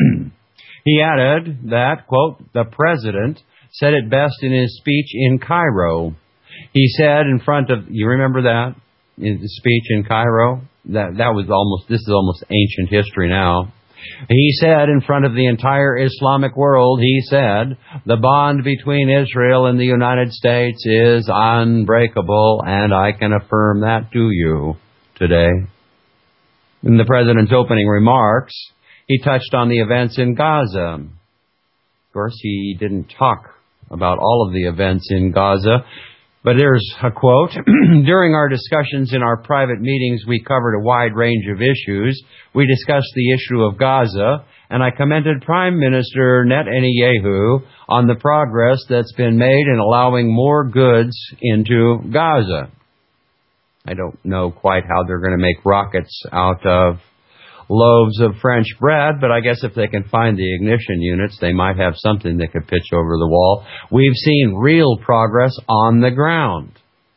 he added that, quote, the President said it best in his speech in Cairo. He said in front of, you remember that? In the speech in Cairo? This is almost ancient history now. He said in front of the entire Islamic world, he said, the bond between Israel and the United States is unbreakable, and I can affirm that to you today. In the President's opening remarks, he touched on the events in Gaza. Of course, he didn't talk about all of the events in Gaza, but there's a quote. During our discussions in our private meetings, we covered a wide range of issues. We discussed the issue of Gaza, and I commended Prime Minister Netanyahu on the progress that's been made in allowing more goods into Gaza. I don't know quite how they're going to make rockets out of loaves of French bread, but I guess if they can find the ignition units, they might have something they could pitch over the wall. We've seen real progress on the ground.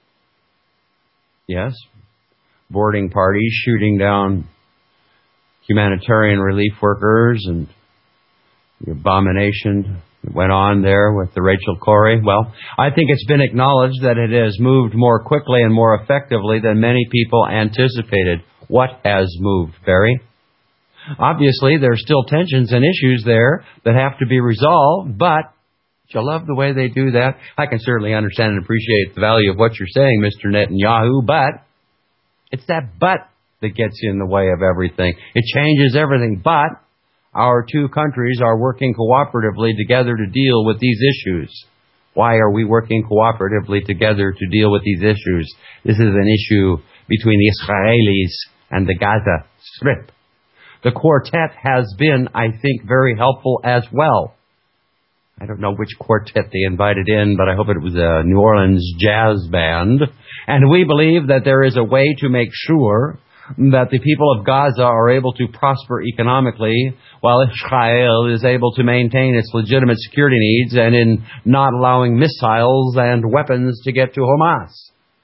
Yes, boarding parties shooting down humanitarian relief workers, and the abomination that went on there with the Rachel Corrie. Well, I think it's been acknowledged that it has moved more quickly and more effectively than many people anticipated. What has moved, Barry? Obviously, there are still tensions and issues there that have to be resolved, but you love the way they do that. I can certainly understand and appreciate the value of what you're saying, Mr. Netanyahu, but it's that but that gets in the way of everything. It changes everything, but our two countries are working cooperatively together to deal with these issues. Why are we working cooperatively together to deal with these issues? This is an issue between the Israelis and the Gaza Strip. The quartet has been, I think, very helpful as well. I don't know which quartet they invited in, but I hope it was a New Orleans jazz band. And we believe that there is a way to make sure that the people of Gaza are able to prosper economically while Israel is able to maintain its legitimate security needs and in not allowing missiles and weapons to get to Hamas.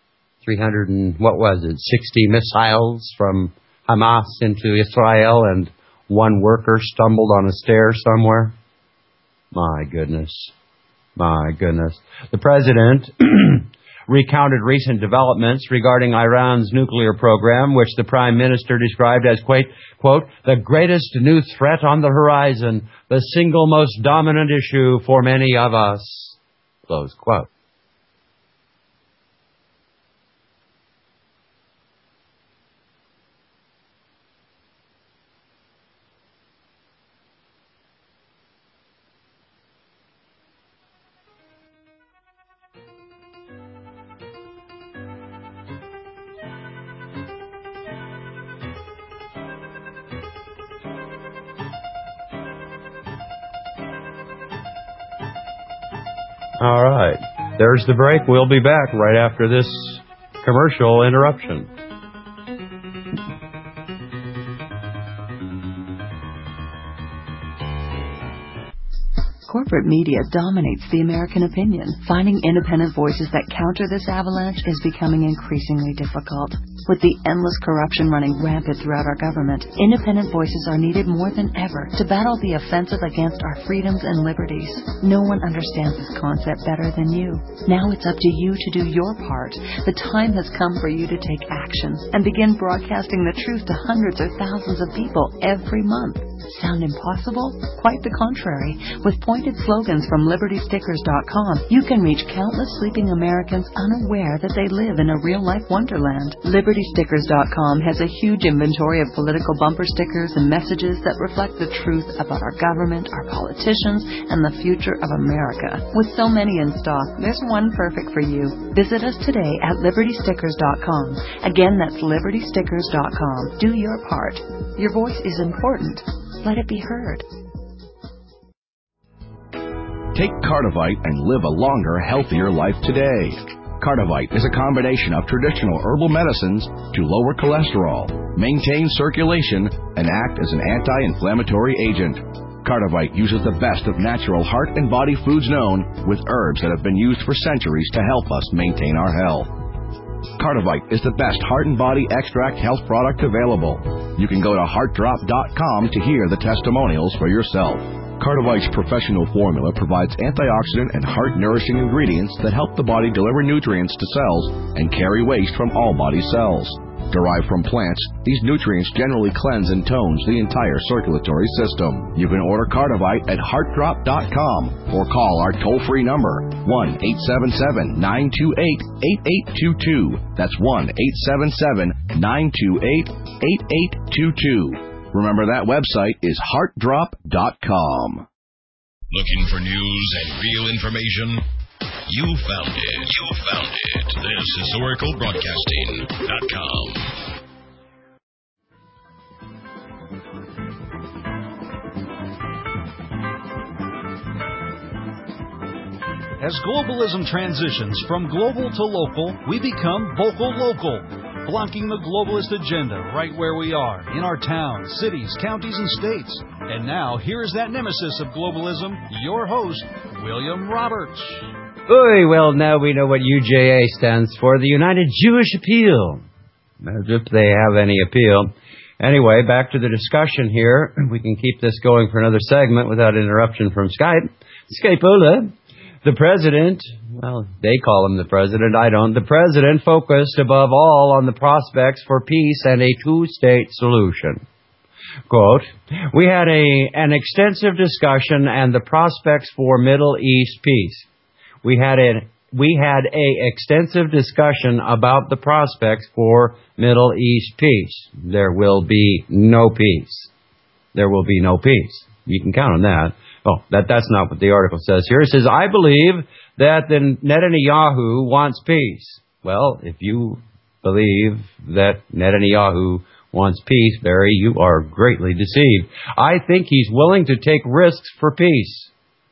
60 missiles from Hamas into Israel, and one worker stumbled on a stair somewhere. My goodness. The President recounted recent developments regarding Iran's nuclear program, which the Prime Minister described as, quote, the greatest new threat on the horizon, the single most dominant issue for many of us, close quote. All right. There's the break. We'll be back right after this commercial interruption. Corporate media dominates the American opinion. Finding independent voices that counter this avalanche is becoming increasingly difficult. With the endless corruption running rampant throughout our government, independent voices are needed more than ever to battle the offensive against our freedoms and liberties. No one understands this concept better than you. Now it's up to you to do your part. The time has come for you to take action and begin broadcasting the truth to hundreds or thousands of people every month. Sound impossible? Quite the contrary. With pointed slogans from LibertyStickers.com, you can reach countless sleeping Americans unaware that they live in a real-life wonderland. LibertyStickers.com has a huge inventory of political bumper stickers and messages that reflect the truth about our government, our politicians, and the future of America. With so many in stock, there's one perfect for you. Visit us today at LibertyStickers.com. Again, that's LibertyStickers.com. Do your part. Your voice is important. Let it be heard. Take Cardivite and live a longer, healthier life today. Cardivite is a combination of traditional herbal medicines to lower cholesterol, maintain circulation, and act as an anti-inflammatory agent. Cardivite uses the best of natural heart and body foods known, with herbs that have been used for centuries to help us maintain our health. Cardivite is the best heart and body extract health product available. You can go to heartdrop.com to hear the testimonials for yourself. Cardivite's professional formula provides antioxidant and heart-nourishing ingredients that help the body deliver nutrients to cells and carry waste from all body cells. Derived from plants, these nutrients generally cleanse and tones the entire circulatory system. You can order Cardivite at heartdrop.com or call our toll-free number, 1-877-928-8822. That's 1-877-928-8822. Remember, that website is heartdrop.com. Looking for news and real information? You found it. You found it. This is OracleBroadcasting.com. As globalism transitions from global to local, we become vocal local, blocking the globalist agenda right where we are, in our towns, cities, counties, and states. And now, here is that nemesis of globalism, your host, William Roberts. Oy, well, now we know what UJA stands for, the United Jewish Appeal. As if they have any appeal. Anyway, back to the discussion here. We can keep this going for another segment without interruption from Skype. Skype-ola. The president, well, they call him the president, I don't. The president focused above all on the prospects for peace and a two-state solution. Quote, we had an extensive discussion and the prospects for Middle East peace. We had a extensive discussion about the prospects for Middle East peace. There will be no peace. There will be no peace. You can count on that. Oh, that's not what the article says here. It says, I believe that the Netanyahu wants peace. Well, if you believe that Netanyahu wants peace, Barry, you are greatly deceived. I think he's willing to take risks for peace.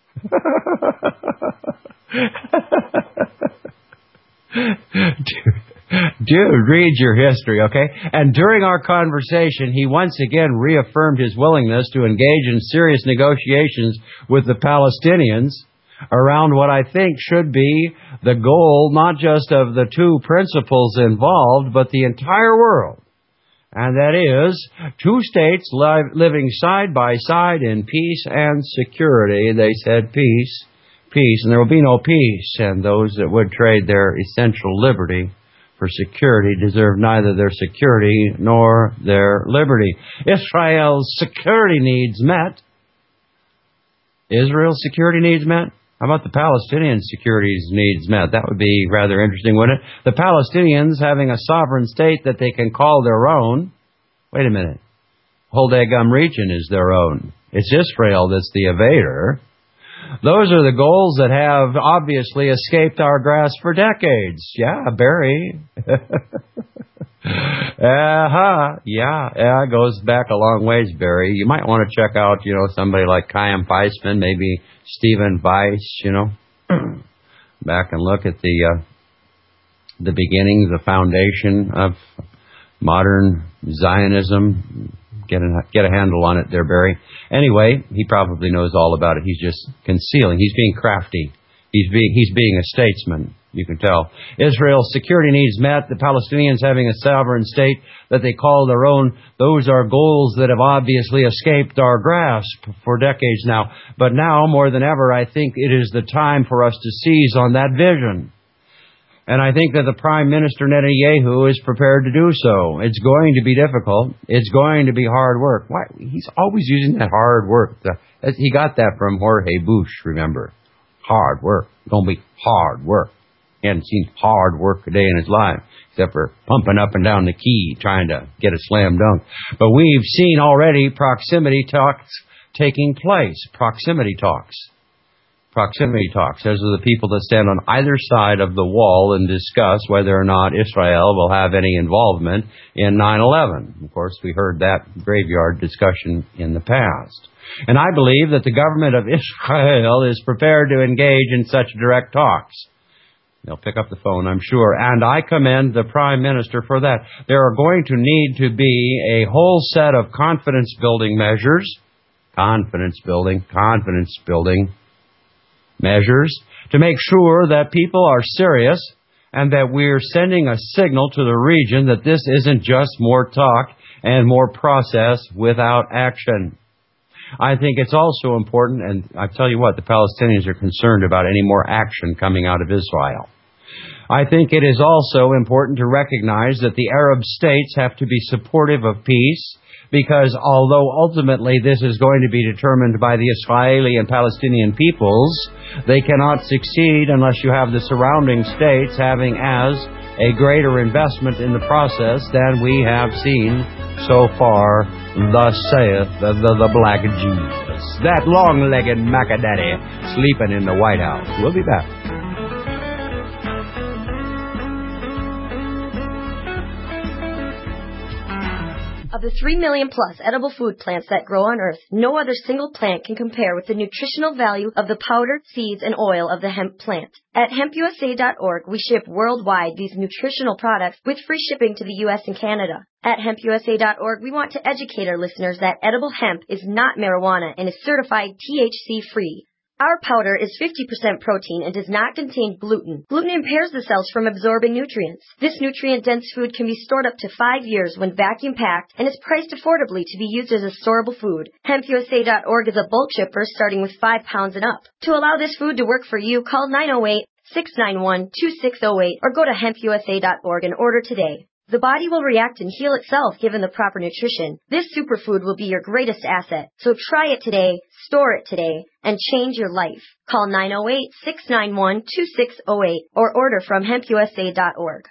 Dude, read your history, okay? And during our conversation, he once again reaffirmed his willingness to engage in serious negotiations with the Palestinians around what I think should be the goal not just of the two principles involved, but the entire world. And that is, two states living side by side in peace and security. They said peace, peace, and there will be no peace. And those that would trade their essential liberty for security deserve neither their security nor their liberty. Israel's security needs met. Israel's security needs met? How about the Palestinian security needs met? That would be rather interesting, wouldn't it? The Palestinians having a sovereign state that they can call their own. Wait a minute. Whole daggum region is their own. It's Israel that's the invader. Those are the goals that have obviously escaped our grasp for decades. Yeah, Barry. Yeah, it goes back a long ways, Barry. You might want to check out, somebody like Chaim Weissman, maybe Stephen Weiss, back and look at the beginnings, the foundation of modern Zionism. Get a handle on it there, Barry. Anyway, he probably knows all about it. He's just concealing. He's being crafty. He's being a statesman, you can tell. Israel's security needs met. The Palestinians having a sovereign state that they call their own. Those are goals that have obviously escaped our grasp for decades now. But now, more than ever, I think it is the time for us to seize on that vision. And I think that the Prime Minister Netanyahu is prepared to do so. It's going to be difficult. It's going to be hard work. Why? He's always using that hard work. He got that from Jorge Bush, remember. Hard work. It's going to be hard work. He hadn't seen hard work a day in his life, except for pumping up and down the key, trying to get a slam dunk. But we've seen already proximity talks taking place. Proximity talks. Proximity talks. Those are the people that stand on either side of the wall and discuss whether or not Israel will have any involvement in 9/11. Of course, we heard that graveyard discussion in the past. And I believe that the government of Israel is prepared to engage in such direct talks. They'll pick up the phone, I'm sure. And I commend the Prime Minister for that. There are going to need to be a whole set of confidence-building measures. Confidence-building measures to make sure that people are serious and that we're sending a signal to the region that this isn't just more talk and more process without action. I think it's also important, and I tell you what, the Palestinians are concerned about any more action coming out of Israel. I think it is also important to recognize that the Arab states have to be supportive of peace, because although ultimately this is going to be determined by the Israeli and Palestinian peoples, they cannot succeed unless you have the surrounding states having as a greater investment in the process than we have seen so far, thus saith the Black Jesus. That long-legged Macadaddy sleeping in the White House. We'll be back. Of the 3 million plus edible food plants that grow on Earth, no other single plant can compare with the nutritional value of the powder, seeds, and oil of the hemp plant. At hempusa.org, we ship worldwide these nutritional products with free shipping to the U.S. and Canada. At hempusa.org, we want to educate our listeners that edible hemp is not marijuana and is certified THC-free. Our powder is 50% protein and does not contain gluten. Gluten impairs the cells from absorbing nutrients. This nutrient-dense food can be stored up to 5 years when vacuum-packed and is priced affordably to be used as a storable food. HempUSA.org is a bulk shipper starting with 5 pounds and up. To allow this food to work for you, call 908-691-2608 or go to hempusa.org and order today. The body will react and heal itself given the proper nutrition. This superfood will be your greatest asset. So try it today, store it today, and change your life. Call 908-691-2608 or order from hempusa.org.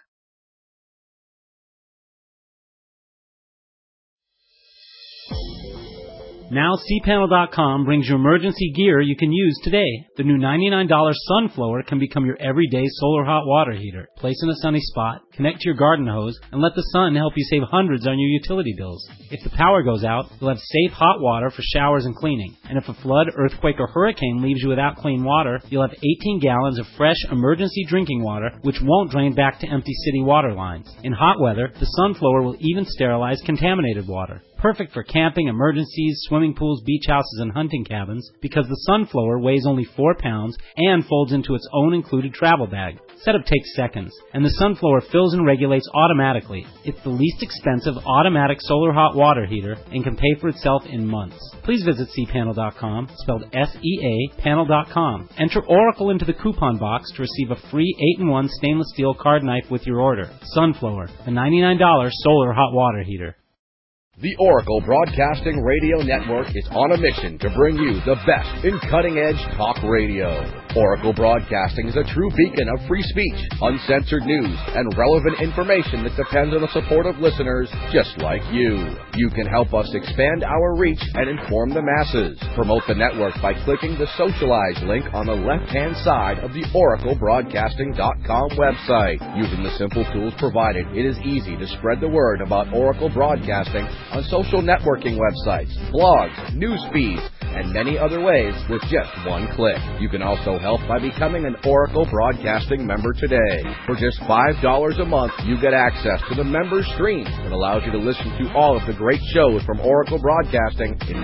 Now cpanel.com brings you emergency gear you can use today. The new $99 Sunflower can become your everyday solar hot water heater. Place in a sunny spot, connect to your garden hose, and let the sun help you save hundreds on your utility bills. If the power goes out, you'll have safe hot water for showers and cleaning. And if a flood, earthquake, or hurricane leaves you without clean water, you'll have 18 gallons of fresh emergency drinking water, which won't drain back to empty city water lines. In hot weather, the Sunflower will even sterilize contaminated water. Perfect for camping, emergencies, swimming pools, beach houses, and hunting cabins because the Sunflower weighs only 4 pounds and folds into its own included travel bag. Setup takes seconds, and the Sunflower fills and regulates automatically. It's the least expensive automatic solar hot water heater and can pay for itself in months. Please visit cpanel.com, spelled S-E-A, panel.com. Enter Oracle into the coupon box to receive a free 8-in-1 stainless steel card knife with your order. Sunflower, the $99 solar hot water heater. The Oracle Broadcasting Radio Network is on a mission to bring you the best in cutting-edge talk radio. Oracle Broadcasting is a true beacon of free speech, uncensored news, and relevant information that depends on the support of listeners just like you. You can help us expand our reach and inform the masses. Promote the network by clicking the Socialize link on the left-hand side of the OracleBroadcasting.com website. Using the simple tools provided, it is easy to spread the word about Oracle Broadcasting on social networking websites, blogs, news feeds, and many other ways with just one click. You can also help by becoming an Oracle Broadcasting member today. For just $5 a month, you get access to the member stream that allows you to listen to all of the great shows from Oracle Broadcasting in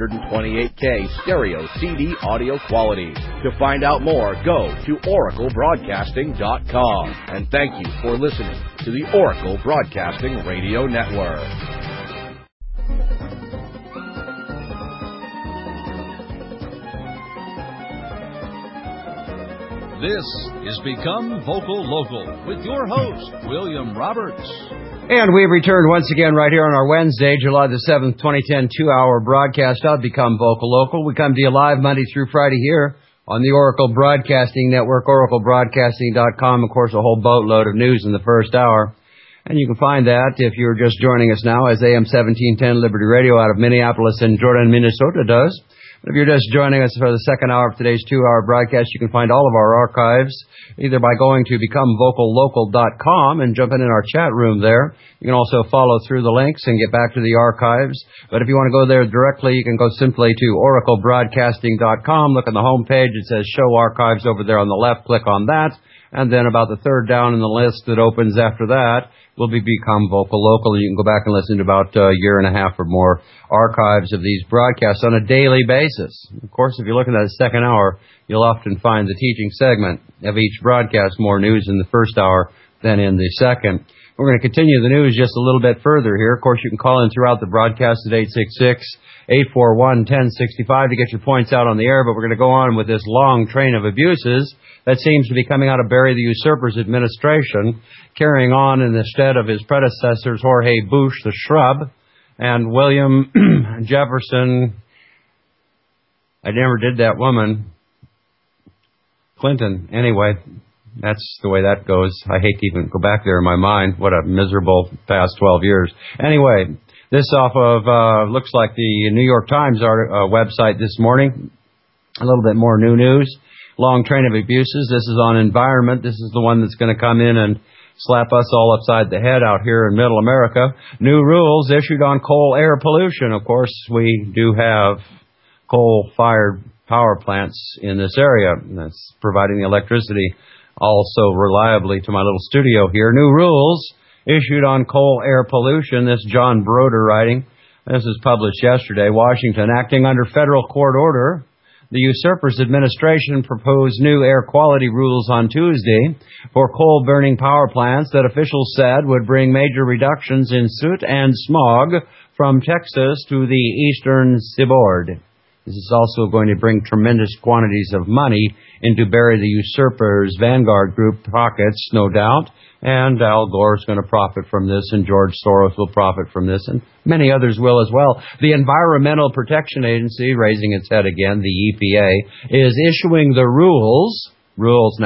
128K stereo CD audio quality. To find out more, go to oraclebroadcasting.com. And thank you for listening to the Oracle Broadcasting Radio Network. This is Become Vocal Local with your host, William Roberts. And we've returned once again right here on our Wednesday, July the 7th, 2010, 2-hour broadcast of Become Vocal Local. We come to you live Monday through Friday here on the Oracle Broadcasting Network, oraclebroadcasting.com. Of course, a whole boatload of news in the first hour. And you can find that if you're just joining us now as AM 1710 Liberty Radio out of Minneapolis and Jordan, Minnesota does. If you're just joining us for the second hour of today's 2-hour broadcast, you can find all of our archives either by going to becomevocallocal.com and jumping in our chat room there. You can also follow through the links and get back to the archives. But if you want to go there directly, you can go simply to oraclebroadcasting.com. Look on the home page. It says Show Archives over there on the left. Click on that. And then about the third down in the list that opens after that will be Become Vocal Local. You can go back and listen to about a year and a half or more archives of these broadcasts on a daily basis. Of course, if you're looking at the second hour, you'll often find the teaching segment of each broadcast more news in the first hour than in the second. We're going to continue the news just a little bit further here. Of course, you can call in throughout the broadcast at 866-841-1065 to get your points out on the air, but we're going to go on with this long train of abuses that seems to be coming out of Barry the Usurper's administration, carrying on in the stead of his predecessors, Jorge Bush, the Shrub, and William Jefferson. I never did that woman. Clinton. Anyway, that's the way that goes. I hate to even go back there in my mind. What a miserable past 12 years. Anyway, this off of, looks like the New York Times website this morning. A little bit more new news. Long train of abuses. This is on environment. This is the one that's going to come in and slap us all upside the head out here in Middle America. New rules issued on coal air pollution. Of course, we do have coal-fired power plants in this area. That's providing the electricity also reliably to my little studio here. New rules issued on coal air pollution. This John Broder writing. This was published yesterday. Washington, acting under federal court order. The usurper's administration proposed new air quality rules on Tuesday for coal-burning power plants that officials said would bring major reductions in soot and smog from Texas to the eastern seaboard. This is also going to bring tremendous quantities of money into Barry the Usurper's Vanguard Group pockets, no doubt. And Al Gore is going to profit from this, and George Soros will profit from this, and many others will as well. The Environmental Protection Agency, raising its head again, the EPA, is issuing the rules, the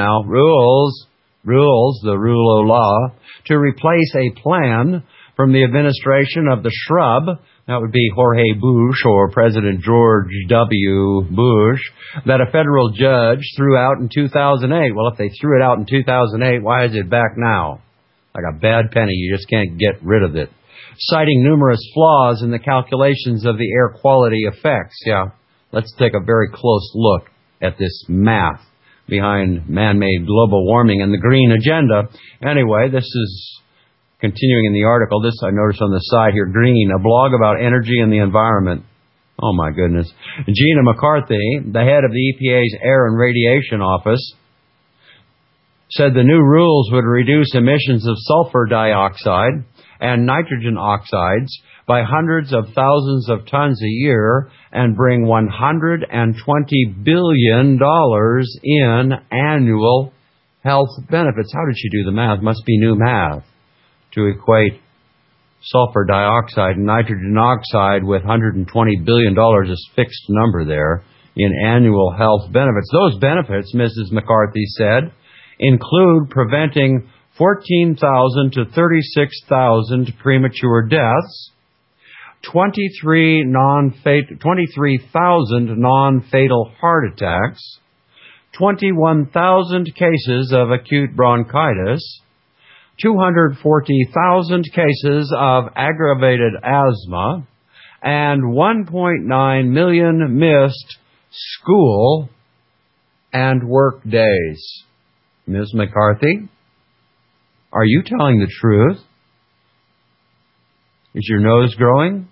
rule of law, to replace a plan from the administration of the Shrub, that would be Jorge Bush or President George W. Bush, that a federal judge threw out in 2008. Well, if they threw it out in 2008, why is it back now? Like a bad penny, you just can't get rid of it. Citing numerous flaws in the calculations of the air quality effects. Yeah, let's take a very close look at this math behind man-made global warming and the green agenda. Anyway, this is continuing in the article. This I noticed on the side here, Green, a blog about energy and the environment. Oh my goodness. Gina McCarthy, the head of the EPA's Air and Radiation Office, said the new rules would reduce emissions of sulfur dioxide and nitrogen oxides by hundreds of thousands of tons a year and bring $120 billion in annual health benefits. How did she do the math? Must be new math to equate sulfur dioxide and nitrogen oxide with $120 billion, a fixed number there, in annual health benefits. Those benefits, Mrs. McCarthy said, include preventing 14,000 to 36,000 premature deaths, 23,000 non-fatal heart attacks, 21,000 cases of acute bronchitis, 240,000 cases of aggravated asthma, and 1.9 million missed school and work days. Ms. McCarthy, are you telling the truth? Is your nose growing?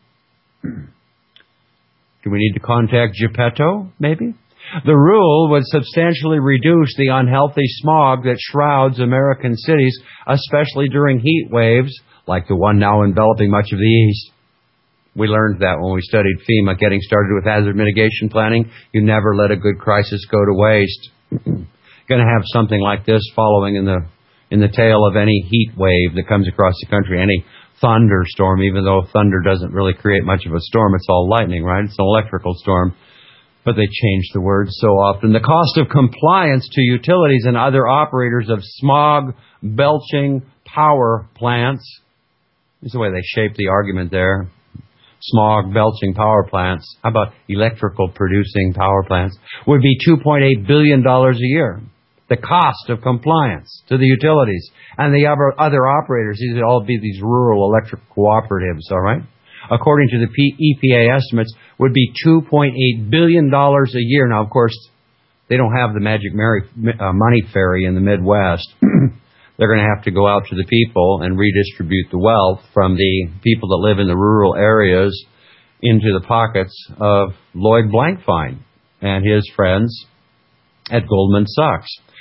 Do we need to contact Geppetto, maybe? The rule would substantially reduce the unhealthy smog that shrouds American cities, especially during heat waves like the one now enveloping much of the East. We learned that when we studied FEMA, getting started with hazard mitigation planning. You never let a good crisis go to waste. Going to have something like this following in the tail of any heat wave that comes across the country, any thunderstorm, even though thunder doesn't really create much of a storm. It's all lightning, right? It's an electrical storm. But they change the words so often. The cost of compliance to utilities and other operators of smog-belching power plants. This is the way they shape the argument there. Smog-belching power plants. How about electrical-producing power plants? Would be $2.8 billion a year. The cost of compliance to the utilities and the other operators. These would all be these rural electric cooperatives, all right? According to the EPA estimates, would be $2.8 billion a year. Now, of course, they don't have the magic money fairy in the Midwest. They're going to have to go out to the people and redistribute the wealth from the people that live in the rural areas into the pockets of Lloyd Blankfein and his friends at Goldman Sachs.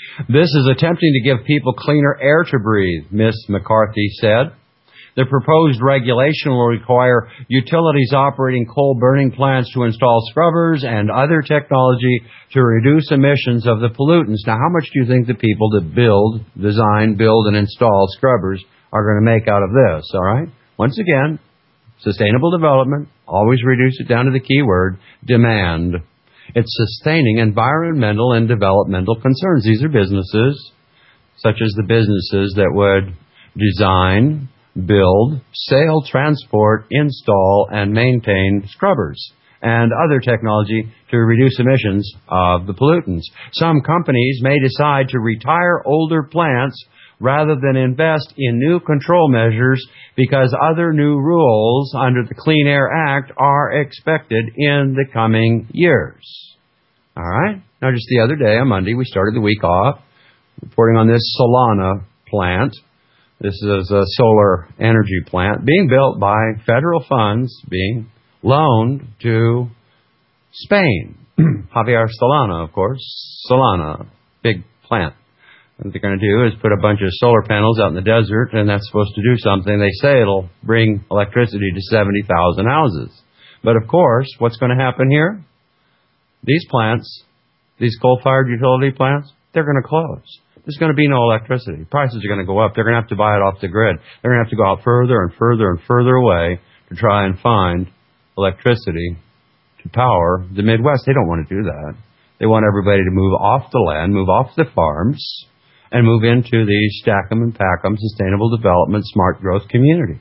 This is attempting to give people cleaner air to breathe, Ms. McCarthy said. The proposed regulation will require utilities operating coal-burning plants to install scrubbers and other technology to reduce emissions of the pollutants. Now, how much do you think the people that design, build, and install scrubbers are going to make out of this, all right? Once again, sustainable development, always reduce it down to the key word, demand. It's sustaining environmental and developmental concerns. These are businesses, such as the businesses that would design, build, sell, transport, install, and maintain scrubbers and other technology to reduce emissions of the pollutants. Some companies may decide to retire older plants rather than invest in new control measures because other new rules under the Clean Air Act are expected in the coming years. All right? Now, just the other day, on Monday, we started the week off reporting on this Solana plant. This is a solar energy plant being built by federal funds being loaned to Spain. Javier Solana, of course. Solana, big plant. What they're going to do is put a bunch of solar panels out in the desert, and that's supposed to do something. They say it'll bring electricity to 70,000 houses. But, of course, what's going to happen here? These plants, these coal-fired utility plants, they're going to close. There's going to be no electricity. Prices are going to go up. They're going to have to buy it off the grid. They're going to have to go out further and further and further away to try and find electricity to power the Midwest. They don't want to do that. They want everybody to move off the land, move off the farms, and move into these stack 'em and pack 'em sustainable development, smart growth communities.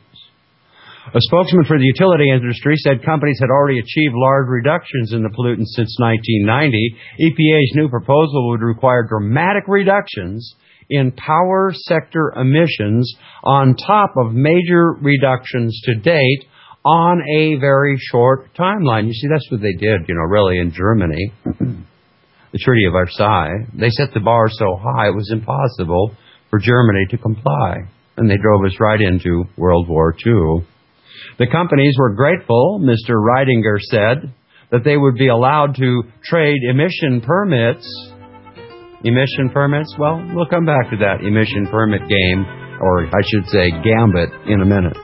A spokesman for the utility industry said companies had already achieved large reductions in the pollutants since 1990. EPA's new proposal would require dramatic reductions in power sector emissions on top of major reductions to date on a very short timeline. You see, that's what they did, really in Germany. The Treaty of Versailles. They set the bar so high it was impossible for Germany to comply. And they drove us right into World War II. The companies were grateful, Mr. Reidinger said, that they would be allowed to trade emission permits. Emission permits? Well, we'll come back to that emission permit game, or I should say gambit, in a minute.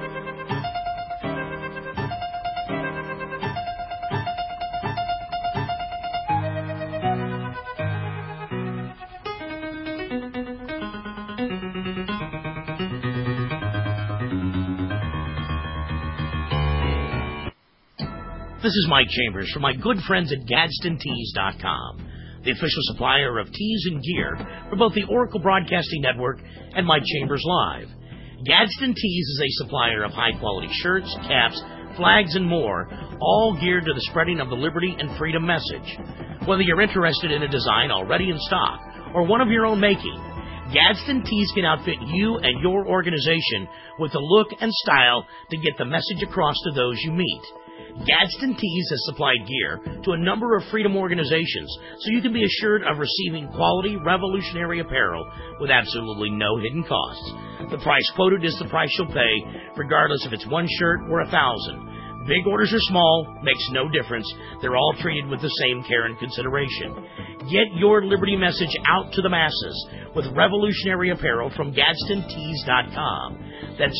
This is Mike Chambers from my good friends at GadsdenTees.com, the official supplier of tees and gear for both the Oracle Broadcasting Network and Mike Chambers Live. Gadsden Tees is a supplier of high-quality shirts, caps, flags, and more, all geared to the spreading of the liberty and freedom message. Whether you're interested in a design already in stock or one of your own making, Gadsden Tees can outfit you and your organization with the look and style to get the message across to those you meet. Gadsden Tees has supplied gear to a number of freedom organizations, so you can be assured of receiving quality, revolutionary apparel with absolutely no hidden costs. The price quoted is the price you'll pay, regardless if it's one shirt or 1,000. Big orders or small, makes no difference. They're all treated with the same care and consideration. Get your liberty message out to the masses with revolutionary apparel from GadsdenTees.com. That's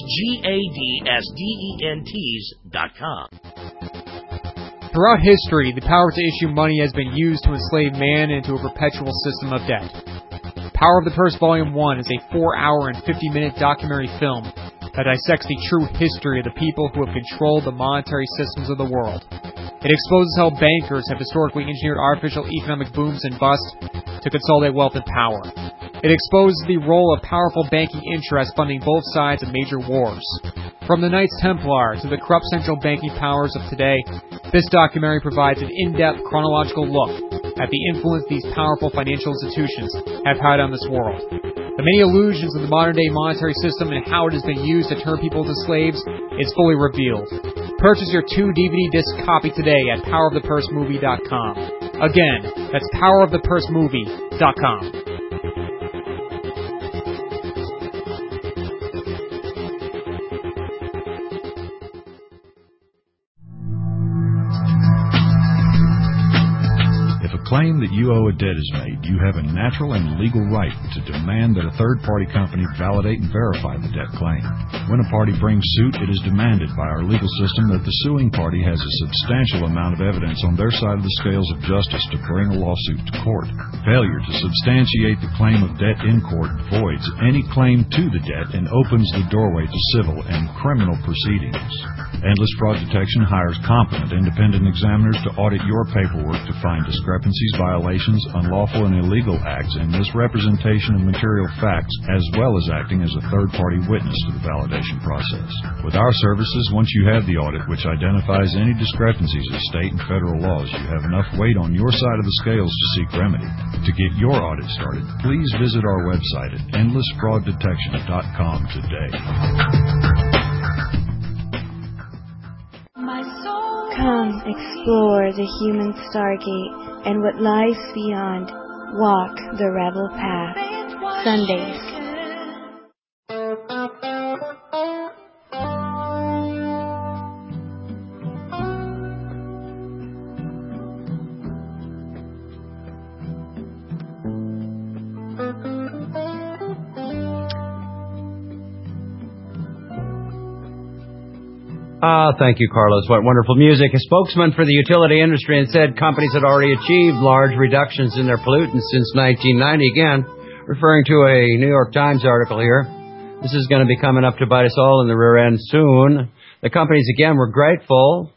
GADSDENTees.com. Throughout history, the power to issue money has been used to enslave man into a perpetual system of debt. Power of the Purse Volume 1 is a 4-hour and 50-minute documentary film that dissects the true history of the people who have controlled the monetary systems of the world. It exposes how bankers have historically engineered artificial economic booms and busts to consolidate wealth and power. It exposes the role of powerful banking interests funding both sides of major wars. From the Knights Templar to the corrupt central banking powers of today, this documentary provides an in-depth chronological look at the influence these powerful financial institutions have had on this world. The many illusions of the modern-day monetary system and how it has been used to turn people into slaves is fully revealed. Purchase your 2 DVD disc copy today at PowerOfThePurseMovie.com. Again, that's PowerOfThePurseMovie.com. claim that you owe a debt is made, you have a natural and legal right to demand that a third-party company validate and verify the debt claim. When a party brings suit, it is demanded by our legal system that the suing party has a substantial amount of evidence on their side of the scales of justice to bring a lawsuit to court. Failure to substantiate the claim of debt in court voids any claim to the debt and opens the doorway to civil and criminal proceedings. Endless Fraud Detection hires competent independent examiners to audit your paperwork to find discrepancies, violations, unlawful and illegal acts, and misrepresentation of material facts, as well as acting as a third-party witness to the validation process. With our services, once you have the audit which identifies any discrepancies of state and federal laws, you have enough weight on your side of the scales to seek remedy. To get your audit started, please visit our website at endlessfrauddetection.com today. Come explore the human stargate and what lies beyond. Walk the rebel path. Sundays. Thank you, Carlos. What wonderful music. A spokesman for the utility industry and said companies had already achieved large reductions in their pollutants since 1990. Again, referring to a New York Times article here. This is going to be coming up to bite us all in the rear end soon. The companies, again, were grateful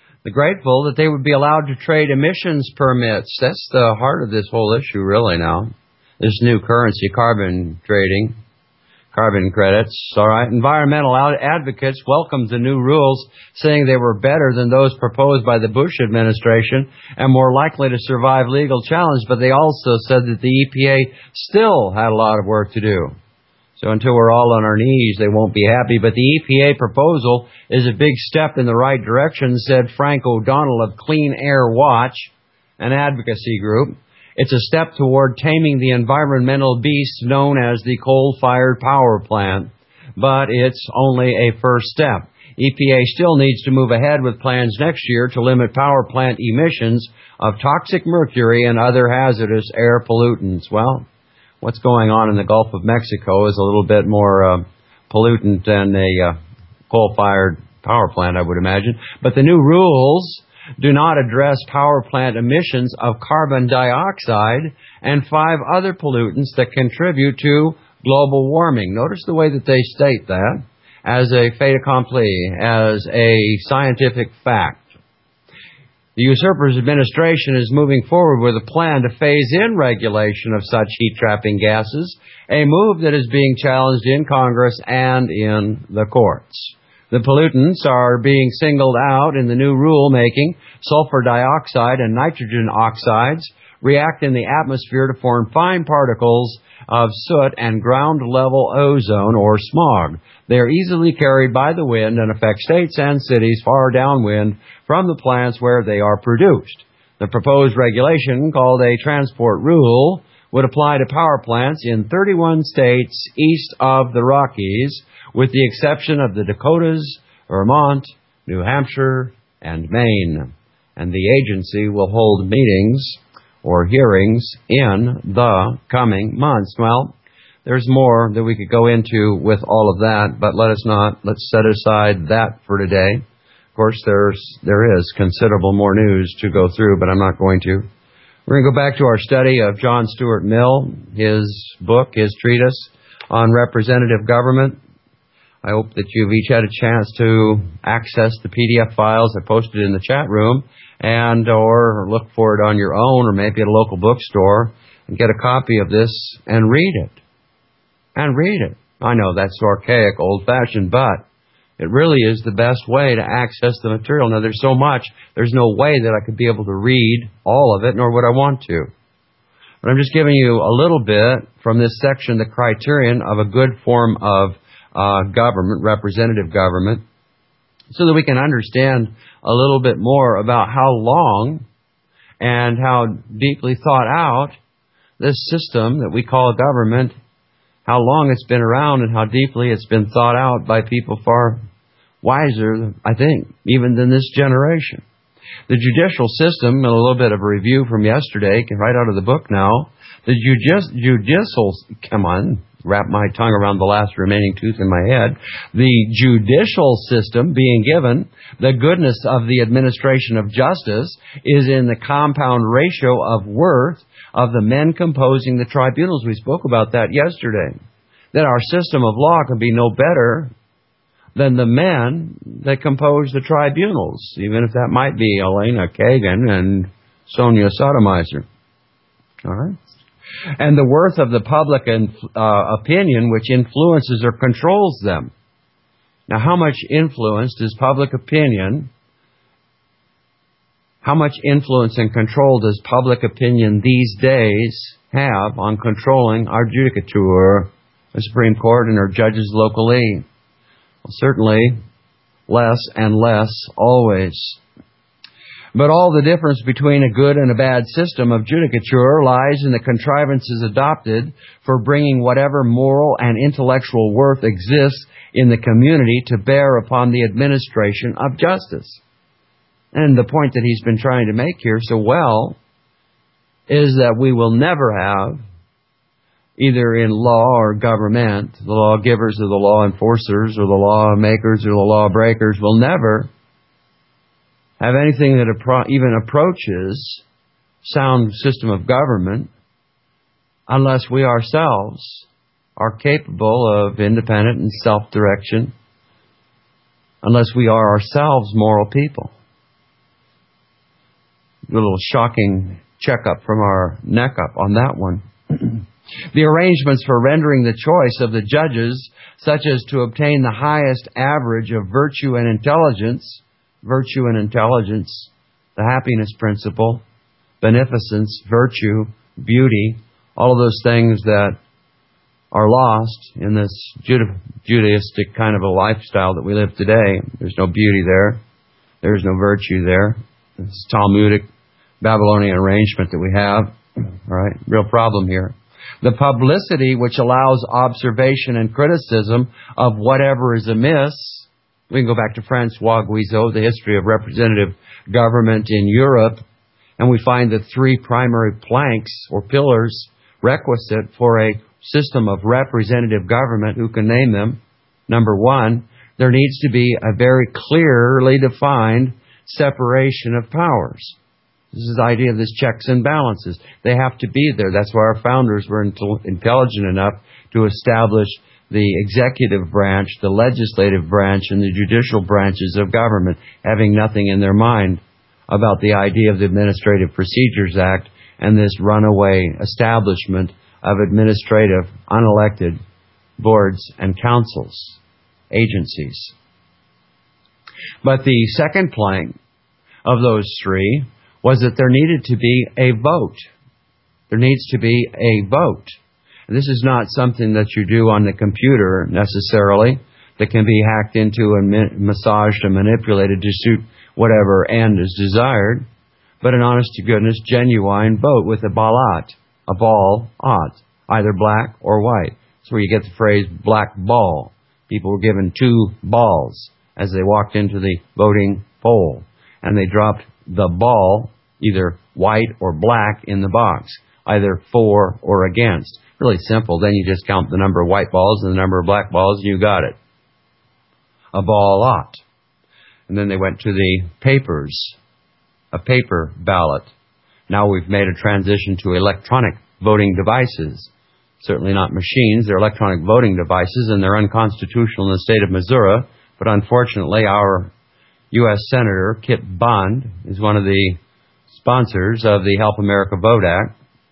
that they would be allowed to trade emissions permits. That's the heart of this whole issue, really, now. This new currency, carbon trading. Carbon credits. All right. Environmental advocates welcomed the new rules, saying they were better than those proposed by the Bush administration and more likely to survive legal challenge, but they also said that the EPA still had a lot of work to do. So until we're all on our knees, they won't be happy. But the EPA proposal is a big step in the right direction, said Frank O'Donnell of Clean Air Watch, an advocacy group. It's a step toward taming the environmental beast known as the coal-fired power plant, but it's only a first step. EPA still needs to move ahead with plans next year to limit power plant emissions of toxic mercury and other hazardous air pollutants. Well, what's going on in the Gulf of Mexico is a little bit more pollutant than a coal-fired power plant, I would imagine. But the new rules do not address power plant emissions of carbon dioxide and 5 other pollutants that contribute to global warming. Notice the way that they state that as a fait accompli, as a scientific fact. The usurper's administration is moving forward with a plan to phase in regulation of such heat-trapping gases, a move that is being challenged in Congress and in the courts. The pollutants are being singled out in the new rulemaking. Sulfur dioxide and nitrogen oxides react in the atmosphere to form fine particles of soot and ground-level ozone, or smog. They are easily carried by the wind and affect states and cities far downwind from the plants where they are produced. The proposed regulation, called a transport rule, would apply to power plants in 31 states east of the Rockies, with the exception of the Dakotas, Vermont, New Hampshire, and Maine. And the agency will hold meetings or hearings in the coming months. Well, there's more that we could go into with all of that, but let's set aside that for today. Of course, there is considerable more news to go through, but I'm not going to. We're going to go back to our study of John Stuart Mill, his book, his treatise on representative government. I hope that you've each had a chance to access the PDF files I posted in the chat room and or look for it on your own or maybe at a local bookstore and get a copy of this and read it. And read it. I know that's archaic, old-fashioned, but it really is the best way to access the material. Now, there's so much, there's no way that I could be able to read all of it, nor would I want to. But I'm just giving you a little bit from this section, the criterion of a good form of government, representative government, so that we can understand a little bit more about how long and how deeply thought out this system that we call government, how long it's been around and how deeply it's been thought out by people far wiser, I think, even than this generation. The judicial system, a little bit of a review from yesterday, right out of the book now. The judicial, come on, wrap my tongue around the last remaining tooth in my head. The judicial system being given the goodness of the administration of justice is in the compound ratio of worth of the men composing the tribunals. We spoke about that yesterday. That our system of law can be no better than the men that compose the tribunals, even if that might be Elena Kagan and Sonia Sotomayor. All right? And the worth of the public opinion which influences or controls them. Now, how much influence does public opinion, how much influence and control does public opinion these days have on controlling our judicature, the Supreme Court, and our judges locally? Well, certainly less and less always. But all the difference between a good and a bad system of judicature lies in the contrivances adopted for bringing whatever moral and intellectual worth exists in the community to bear upon the administration of justice. And the point that he's been trying to make here so well is that we will never have, either in law or government, the lawgivers or the law enforcers or the lawmakers or the lawbreakers will never have anything that even approaches sound system of government unless we ourselves are capable of independent and self-direction, unless we are ourselves moral people. A little shocking checkup from our neck up on that one. The arrangements for rendering the choice of the judges, such as to obtain the highest average of virtue and intelligence, the happiness principle, beneficence, virtue, beauty, all of those things that are lost in this Judaistic kind of a lifestyle that we live today. There's no beauty there. There's no virtue there. This Talmudic Babylonian arrangement that we have. All right, real problem here. The publicity which allows observation and criticism of whatever is amiss. We can go back to Francois Guizot, The History of Representative Government in Europe, and we find the three primary planks or pillars requisite for a system of representative government. Who can name them? Number one, there needs to be a very clearly defined separation of powers. This is the idea of this checks and balances. They have to be there. That's why our founders were intelligent enough to establish the executive branch, the legislative branch, and the judicial branches of government, having nothing in their mind about the idea of the Administrative Procedures Act and this runaway establishment of administrative, unelected boards and councils, agencies. But the second plank of those three was that there needed to be a vote. There needs to be a vote. And this is not something that you do on the computer necessarily, that can be hacked into and massaged and manipulated to suit whatever end is desired, but an honest-to-goodness, genuine vote with a ballot, a ball-ot, either black or white. That's where you get the phrase black ball. People were given two balls as they walked into the voting poll, and they dropped the ball, either white or black, in the box, either for or against. Really simple. Then you just count the number of white balls and the number of black balls, and you got it. A ball-ot. And then they went to the papers, a paper ballot. Now we've made a transition to electronic voting devices. Certainly not machines. They're electronic voting devices, and they're unconstitutional in the state of Missouri. But unfortunately, our U.S. Senator Kit Bond is one of the sponsors of the Help America Vote Act.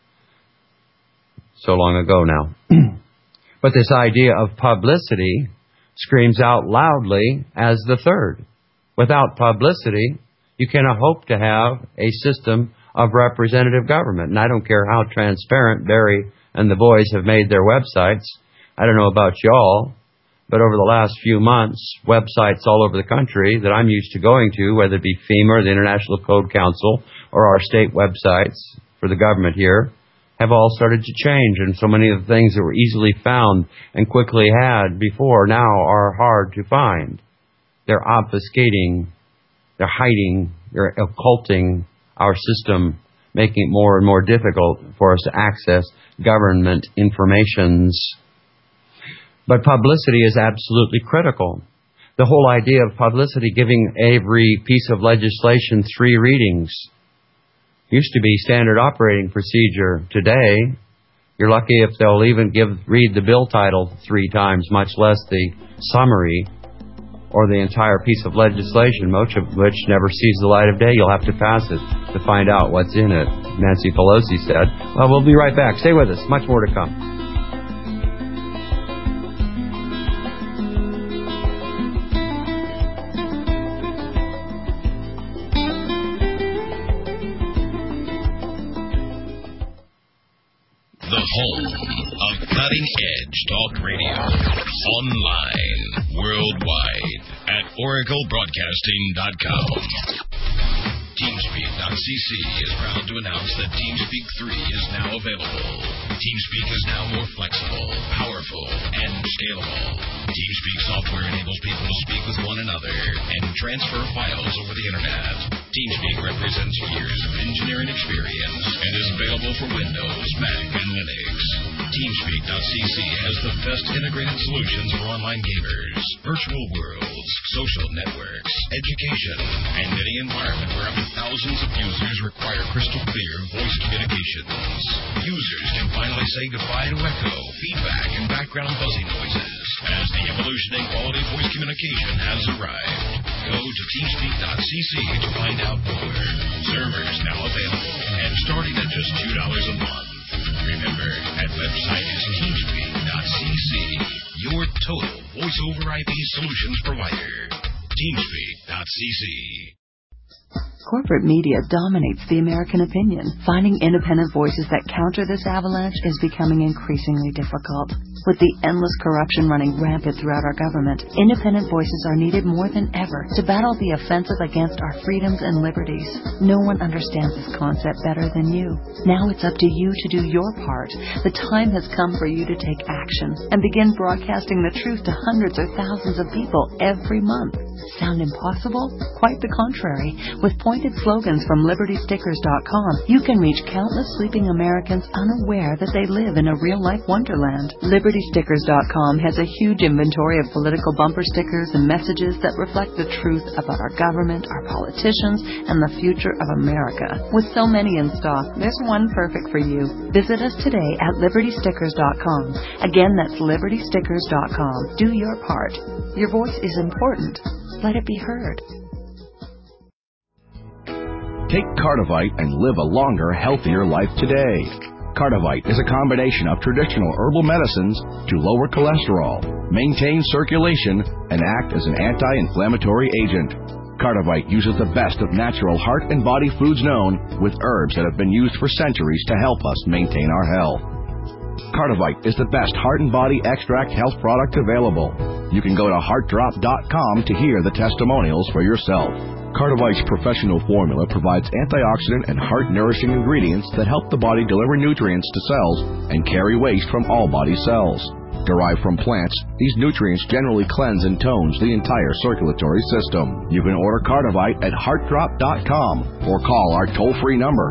So long ago now. But this idea of publicity screams out loudly as the third. Without publicity, you cannot hope to have a system of representative government. And I don't care how transparent Barry and the boys have made their websites. I don't know about y'all, but over the last few months, websites all over the country that I'm used to going to, whether it be FEMA or the International Code Council or our state websites for the government here, have all started to change. And so many of the things that were easily found and quickly had before now are hard to find. They're obfuscating They're hiding, they're occulting our system, making it more and more difficult for us to access government informations. But publicity is absolutely critical. The whole idea of publicity, giving every piece of legislation 3 readings, used to be standard operating procedure. Today, you're lucky if they'll even read the bill title 3 times, much less the summary or the entire piece of legislation, most of which never sees the light of day. You'll have to pass it to find out what's in it, Nancy Pelosi said. Well, we'll be right back. Stay with us. Much more to come. The home of cutting-edge talk radio. Online, worldwide, at oraclebroadcasting.com. TeamSpeak.cc is proud to announce that TeamSpeak 3 is now available. TeamSpeak is now more flexible, powerful, and scalable. TeamSpeak software enables people to speak with one another and transfer files over the Internet. TeamSpeak represents years of engineering experience and is available for Windows, Mac, and Linux. TeamSpeak.cc has the best integrated solutions for online gamers, virtual worlds, social networks, education, and any environment where up to thousands of users require crystal clear voice communications. Users can finally say goodbye to echo, feedback, and background buzzing noises as the evolution in quality voice communication has arrived. Go to teamspeak.cc to find out more. Servers now available and starting at just $2 a month. Remember, that website is teamspeak.cc, your total voice-over IP solutions provider. Teamspeak.cc. Corporate media dominates the American opinion. Finding independent voices that counter this avalanche is becoming increasingly difficult. With the endless corruption running rampant throughout our government, independent voices are needed more than ever to battle the offensive against our freedoms and liberties. No one understands this concept better than you. Now it's up to you to do your part. The time has come for you to take action and begin broadcasting the truth to hundreds or thousands of people every month. Sound impossible? Quite the contrary. With pointed slogans from LibertyStickers.com, you can reach countless sleeping Americans unaware that they live in a real-life wonderland. LibertyStickers.com has a huge inventory of political bumper stickers and messages that reflect the truth about our government, our politicians, and the future of America. With so many in stock, there's one perfect for you. Visit us today at LibertyStickers.com. Again, that's LibertyStickers.com. Do your part. Your voice is important. Let it be heard. Take Cardivite and live a longer, healthier life today. Cardivite is a combination of traditional herbal medicines to lower cholesterol, maintain circulation, and act as an anti-inflammatory agent. Cardivite uses the best of natural heart and body foods known, with herbs that have been used for centuries to help us maintain our health. Cardivite is the best heart and body extract health product available. You can go to heartdrop.com to hear the testimonials for yourself. Cardivite's professional formula provides antioxidant and heart-nourishing ingredients that help the body deliver nutrients to cells and carry waste from all body cells. Derived from plants, these nutrients generally cleanse and tones the entire circulatory system. You can order Cardivite at heartdrop.com or call our toll-free number,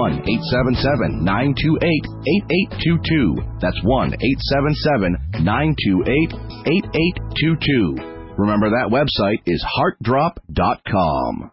1-877-928-8822. That's 1-877-928-8822. Remember, that website is heartdrop.com.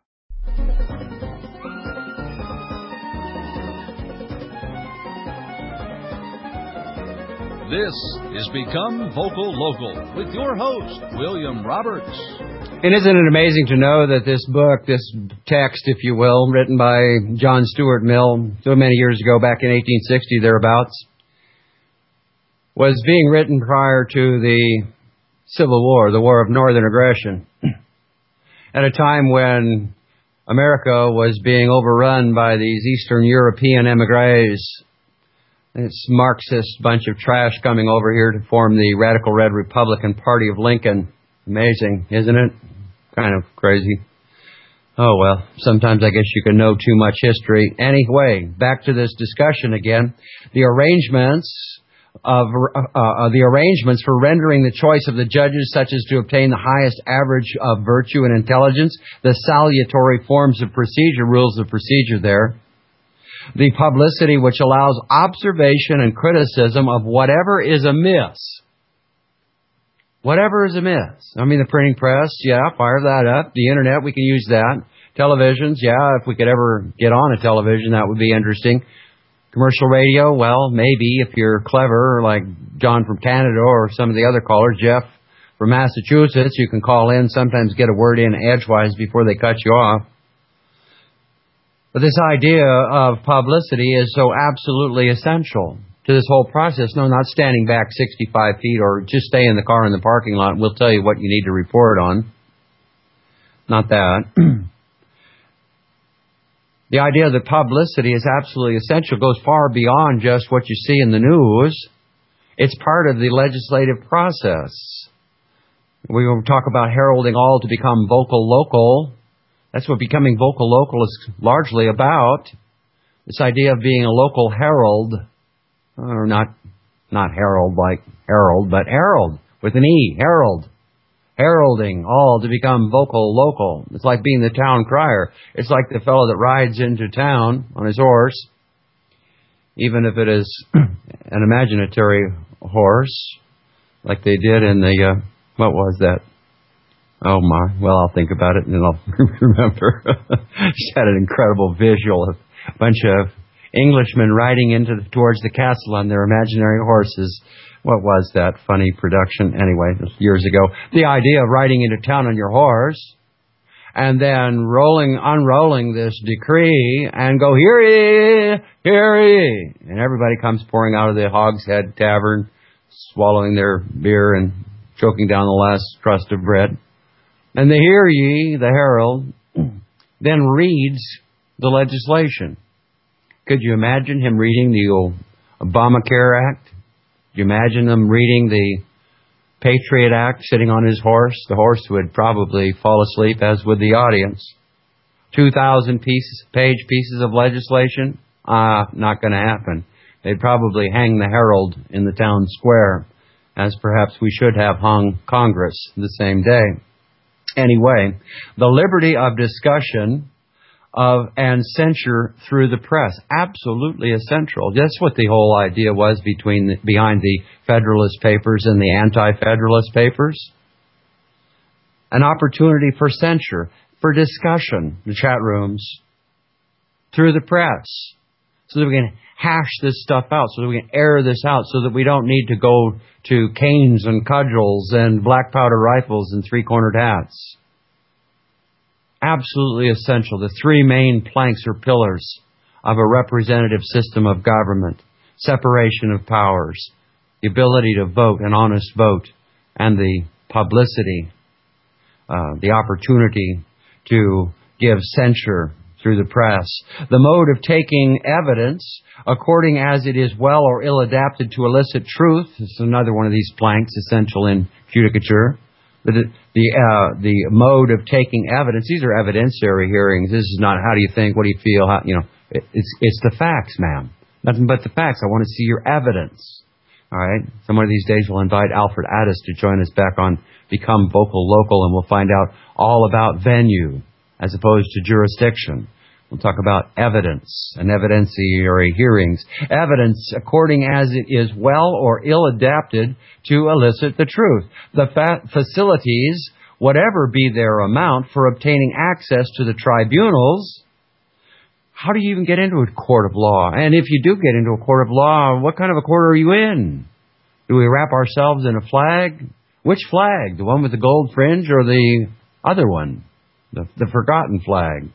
This is Become Vocal Local with your host, William Roberts. And isn't it amazing to know that this book, this text, if you will, written by John Stuart Mill so many years ago, back in 1860, thereabouts, was being written prior to the Civil War, the War of Northern Aggression, at a time when America was being overrun by these Eastern European emigres. This Marxist bunch of trash coming over here to form the Radical Red Republican Party of Lincoln. Amazing, isn't it? Kind of crazy. Oh, well, sometimes I guess you can know too much history. Anyway, back to this discussion again. The arrangements the arrangements for rendering the choice of the judges such as to obtain the highest average of virtue and intelligence, the salutary forms of procedure, rules of procedure there, the publicity which allows observation and criticism of whatever is amiss. Whatever is amiss. I mean, the printing press, yeah, fire that up. The internet, we can use that. Televisions, yeah, if we could ever get on a television, that would be interesting. Commercial radio, well, maybe if you're clever, like John from Canada or some of the other callers, Jeff from Massachusetts, you can call in, sometimes get a word in edgewise before they cut you off. But this idea of publicity is so absolutely essential to this whole process. No, not standing back 65 feet or just stay in the car in the parking lot. We'll tell you what you need to report on. Not that. The idea that publicity is absolutely essential goes far beyond just what you see in the news. It's part of the legislative process. We will talk about heralding all to become vocal local. That's what becoming vocal local is largely about. This idea of being a local herald, or not herald like herald, but herald with an E, herald. Heralding all to become vocal local. It's like being the town crier. It's like the fellow that rides into town on his horse, even if it is an imaginary horse, like they did in the, what was that? Oh my, well, I'll think about it and then I'll remember. Just had an incredible visual of a bunch of Englishmen riding towards the castle on their imaginary horses. What was that funny production? Anyway, years ago. The idea of riding into town on your horse and then unrolling this decree and go, hear ye, hear ye. And everybody comes pouring out of the Hogshead Tavern, swallowing their beer and choking down the last crust of bread. And the hear ye, the herald, then reads the legislation. Could you imagine him reading the Obamacare Act? Could you imagine him reading the Patriot Act, sitting on his horse? The horse would probably fall asleep, as would the audience. 2,000-page pieces of legislation? Not going to happen. They'd probably hang the herald in the town square, as perhaps we should have hung Congress the same day. Anyway, the liberty of discussion and censure through the press, absolutely essential. That's what the whole idea was behind the Federalist Papers and the Anti-Federalist Papers. An opportunity for censure, for discussion, the chat rooms, through the press, so that we can hash this stuff out, so that we can air this out, so that we don't need to go to canes and cudgels and black powder rifles and three-cornered hats. Absolutely essential. The three main planks or pillars of a representative system of government. Separation of powers, the ability to vote, an honest vote, and the publicity, the opportunity to give censure through the press. The mode of taking evidence according as it is well or ill adapted to elicit truth. This is another one of these planks essential in judicature. The mode of taking evidence. These are evidentiary hearings. This is not how do you think, what do you feel, how, it's the facts, ma'am. Nothing but the facts. I want to see your evidence. All right? So one of these days we'll invite Alfred Addis to join us back on Become Vocal Local, and we'll find out all about venue as opposed to jurisdiction. We'll talk about evidence and evidentiary hearings. Evidence according as it is well or ill adapted to elicit the truth. The facilities, whatever be their amount, for obtaining access to the tribunals. How do you even get into a court of law? And if you do get into a court of law, what kind of a court are you in? Do we wrap ourselves in a flag? Which flag? The one with the gold fringe or the other one? The forgotten flag.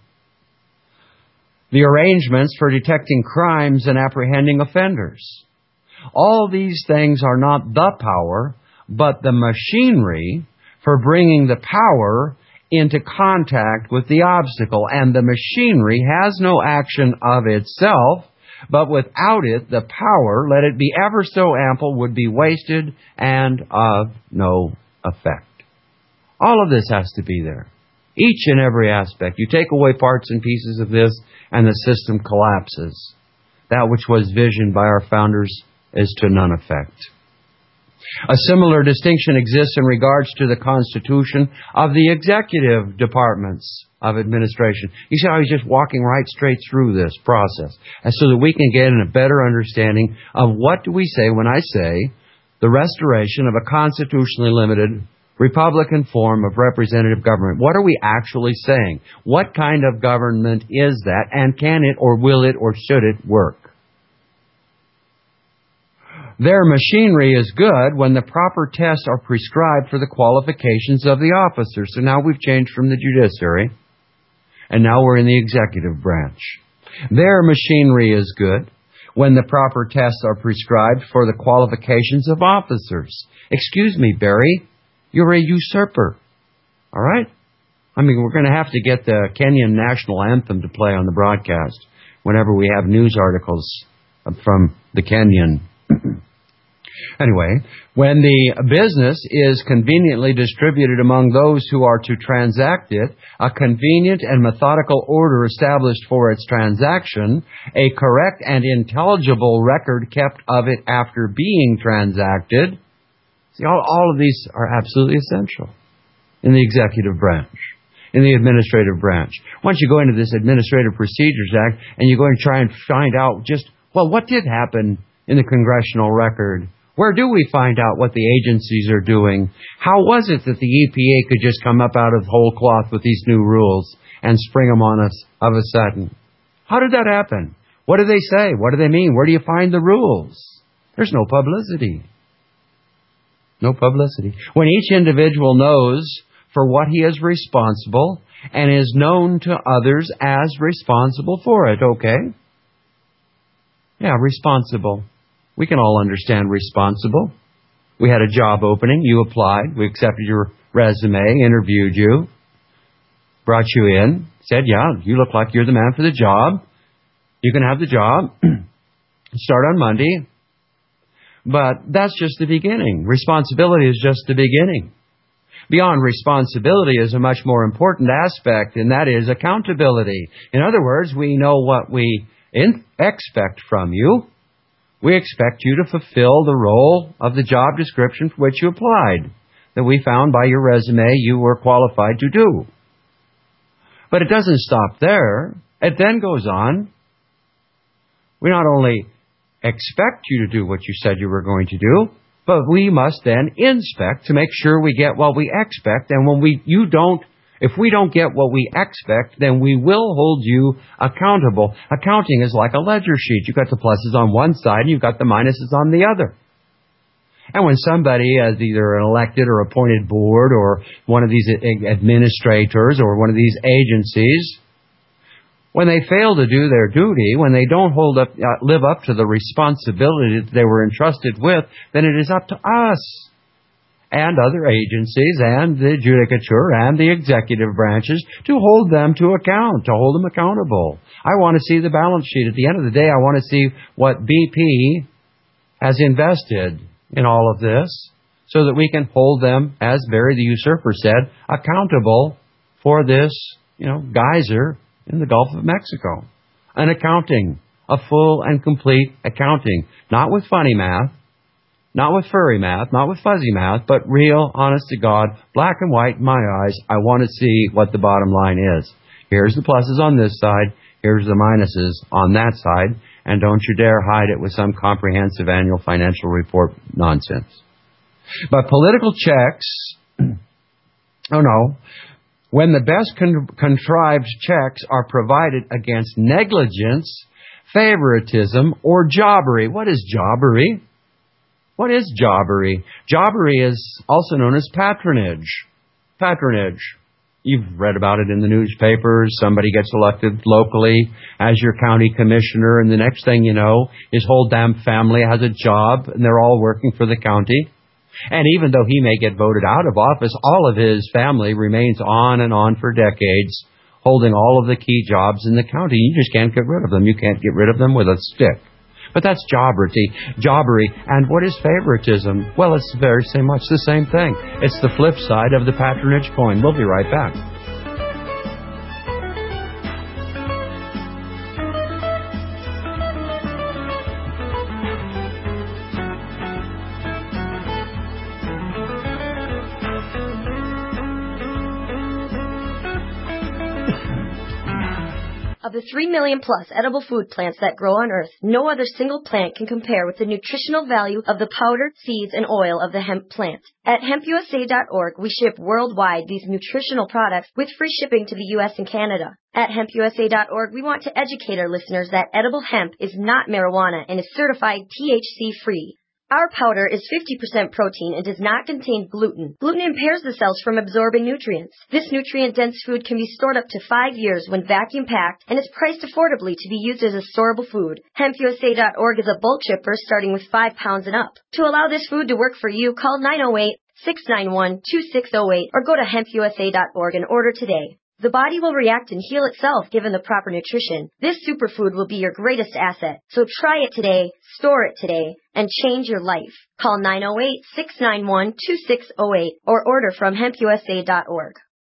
The arrangements for detecting crimes and apprehending offenders. All these things are not the power, but the machinery for bringing the power into contact with the obstacle. And the machinery has no action of itself, but without it, the power, let it be ever so ample, would be wasted and of no effect. All of this has to be there. Each and every aspect. You take away parts and pieces of this, and the system collapses. That which was visioned by our founders is to none effect. A similar distinction exists in regards to the constitution of the executive departments of administration. You see how he's just walking right straight through this process, and so that we can get a better understanding of what do we say when I say the restoration of a constitutionally limited Republican form of representative government. What are we actually saying? What kind of government is that, and can it or will it or should it work? Their machinery is good when the proper tests are prescribed for the qualifications of the officers. So now we've changed from the judiciary, and now we're in the executive branch. Their machinery is good when the proper tests are prescribed for the qualifications of officers. Excuse me, Barry, you're a usurper. All right? I mean, we're going to have to get the Kenyan national anthem to play on the broadcast whenever we have news articles from the Kenyan. Anyway, when the business is conveniently distributed among those who are to transact it, a convenient and methodical order established for its transaction, a correct and intelligible record kept of it after being transacted. See, all of these are absolutely essential in the executive branch, in the administrative branch. Once you go into this Administrative Procedures Act and you go and try and find out just, well, what did happen in the congressional record? Where do we find out what the agencies are doing? How was it that the EPA could just come up out of whole cloth with these new rules and spring them on us of a sudden? How did that happen? What do they say? What do they mean? Where do you find the rules? There's no publicity. No publicity. When each individual knows for what he is responsible and is known to others as responsible for it, okay? Yeah, responsible. We can all understand responsible. We had a job opening. You applied. We accepted your resume, interviewed you, brought you in, said, yeah, you look like you're the man for the job. You can have the job. Start on Monday. But that's just the beginning. Responsibility is just the beginning. Beyond responsibility is a much more important aspect, and that is accountability. In other words, we know what we expect from you. We expect you to fulfill the role of the job description for which you applied, that we found by your resume you were qualified to do. But it doesn't stop there. It then goes on. We not only expect you to do what you said you were going to do, but we must then inspect to make sure we get what we expect. And if we don't get what we expect, then we will hold you accountable. Accounting is like a ledger sheet. You've got the pluses on one side and you've got the minuses on the other. And when somebody, as either an elected or appointed board or one of these administrators or one of these agencies, when they fail to do their duty, when they don't live up to the responsibility that they were entrusted with, then it is up to us and other agencies and the judicature and the executive branches to hold them to account, to hold them accountable. I want to see the balance sheet. At the end of the day, I want to see what BP has invested in all of this so that we can hold them, as Barry the usurper said, accountable for this, geyser in the Gulf of Mexico. An accounting, a full and complete accounting, not with funny math, not with furry math, not with fuzzy math, but real, honest to God, black and white in my eyes. I want to see what the bottom line is. Here's the pluses on this side. Here's the minuses on that side. And don't you dare hide it with some comprehensive annual financial report nonsense. But political checks, oh no, when the best contrived checks are provided against negligence, favoritism, or jobbery. What is jobbery? What is jobbery? Jobbery is also known as patronage. Patronage. You've read about it in the newspapers. Somebody gets elected locally as your county commissioner, and the next thing you know, his whole damn family has a job, and they're all working for the county. And even though he may get voted out of office, all of his family remains on and on for decades, holding all of the key jobs in the county. You just can't get rid of them. You can't get rid of them with a stick. But that's jobbery. And what is favoritism? Well, it's very much the same thing. It's the flip side of the patronage coin. We'll be right back. Of the 3 million plus edible food plants that grow on Earth, no other single plant can compare with the nutritional value of the powder, seeds, and oil of the hemp plant. At hempusa.org, we ship worldwide these nutritional products with free shipping to the U.S. and Canada. At hempusa.org, we want to educate our listeners that edible hemp is not marijuana and is certified THC-free. Our powder is 50% protein and does not contain gluten. Gluten impairs the cells from absorbing nutrients. This nutrient-dense food can be stored up to 5 years when vacuum-packed and is priced affordably to be used as a storable food. HempUSA.org is a bulk shipper starting with 5 pounds and up. To allow this food to work for you, call 908-691-2608 or go to hempusa.org and order today. The body will react and heal itself given the proper nutrition. This superfood will be your greatest asset. So try it today, store it today, and change your life. Call 908-691-2608 or order from hempusa.org.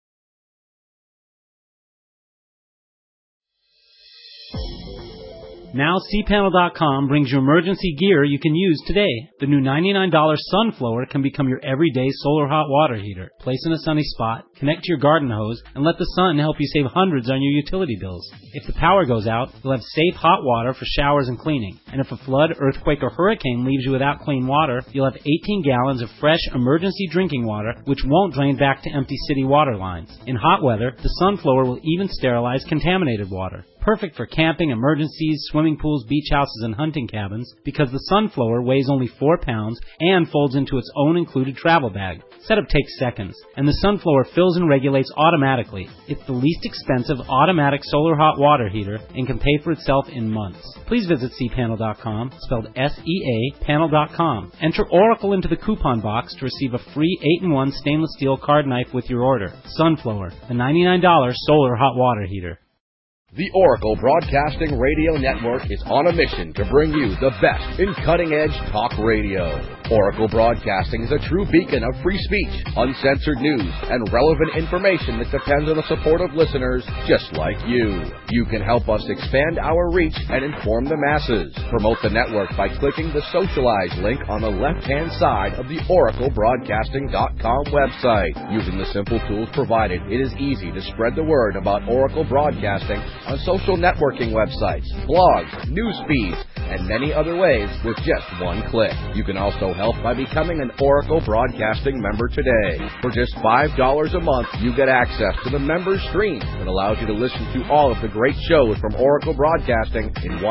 Now cpanel.com brings you emergency gear you can use today. The new $99 Sunflower can become your everyday solar hot water heater. Place in a sunny spot, connect to your garden hose, and let the sun help you save hundreds on your utility bills. If the power goes out, you'll have safe hot water for showers and cleaning. And if a flood, earthquake, or hurricane leaves you without clean water, you'll have 18 gallons of fresh emergency drinking water, which won't drain back to empty city water lines. In hot weather, the Sunflower will even sterilize contaminated water. Perfect for camping, emergencies, swimming pools, beach houses, and hunting cabins because the Sunflower weighs only 4 pounds and folds into its own included travel bag. Setup takes seconds, and the Sunflower fills and regulates automatically. It's the least expensive automatic solar hot water heater and can pay for itself in months. Please visit cpanel.com, spelled S-E-A, panel.com. Enter Oracle into the coupon box to receive a free 8-in-1 stainless steel card knife with your order. Sunflower, the $99 solar hot water heater. The Oracle Broadcasting Radio Network is on a mission to bring you the best in cutting-edge talk radio. Oracle Broadcasting is a true beacon of free speech, uncensored news, and relevant information that depends on the support of listeners just like you. You can help us expand our reach and inform the masses. Promote the network by clicking the Socialize link on the left-hand side of the OracleBroadcasting.com website. Using the simple tools provided, it is easy to spread the word about Oracle Broadcasting on social networking websites, blogs, news feeds, and many other ways with just one click. You can also help by becoming an Oracle Broadcasting member today. For just $5 a month, you get access to the member stream that allows you to listen to all of the great shows from Oracle Broadcasting in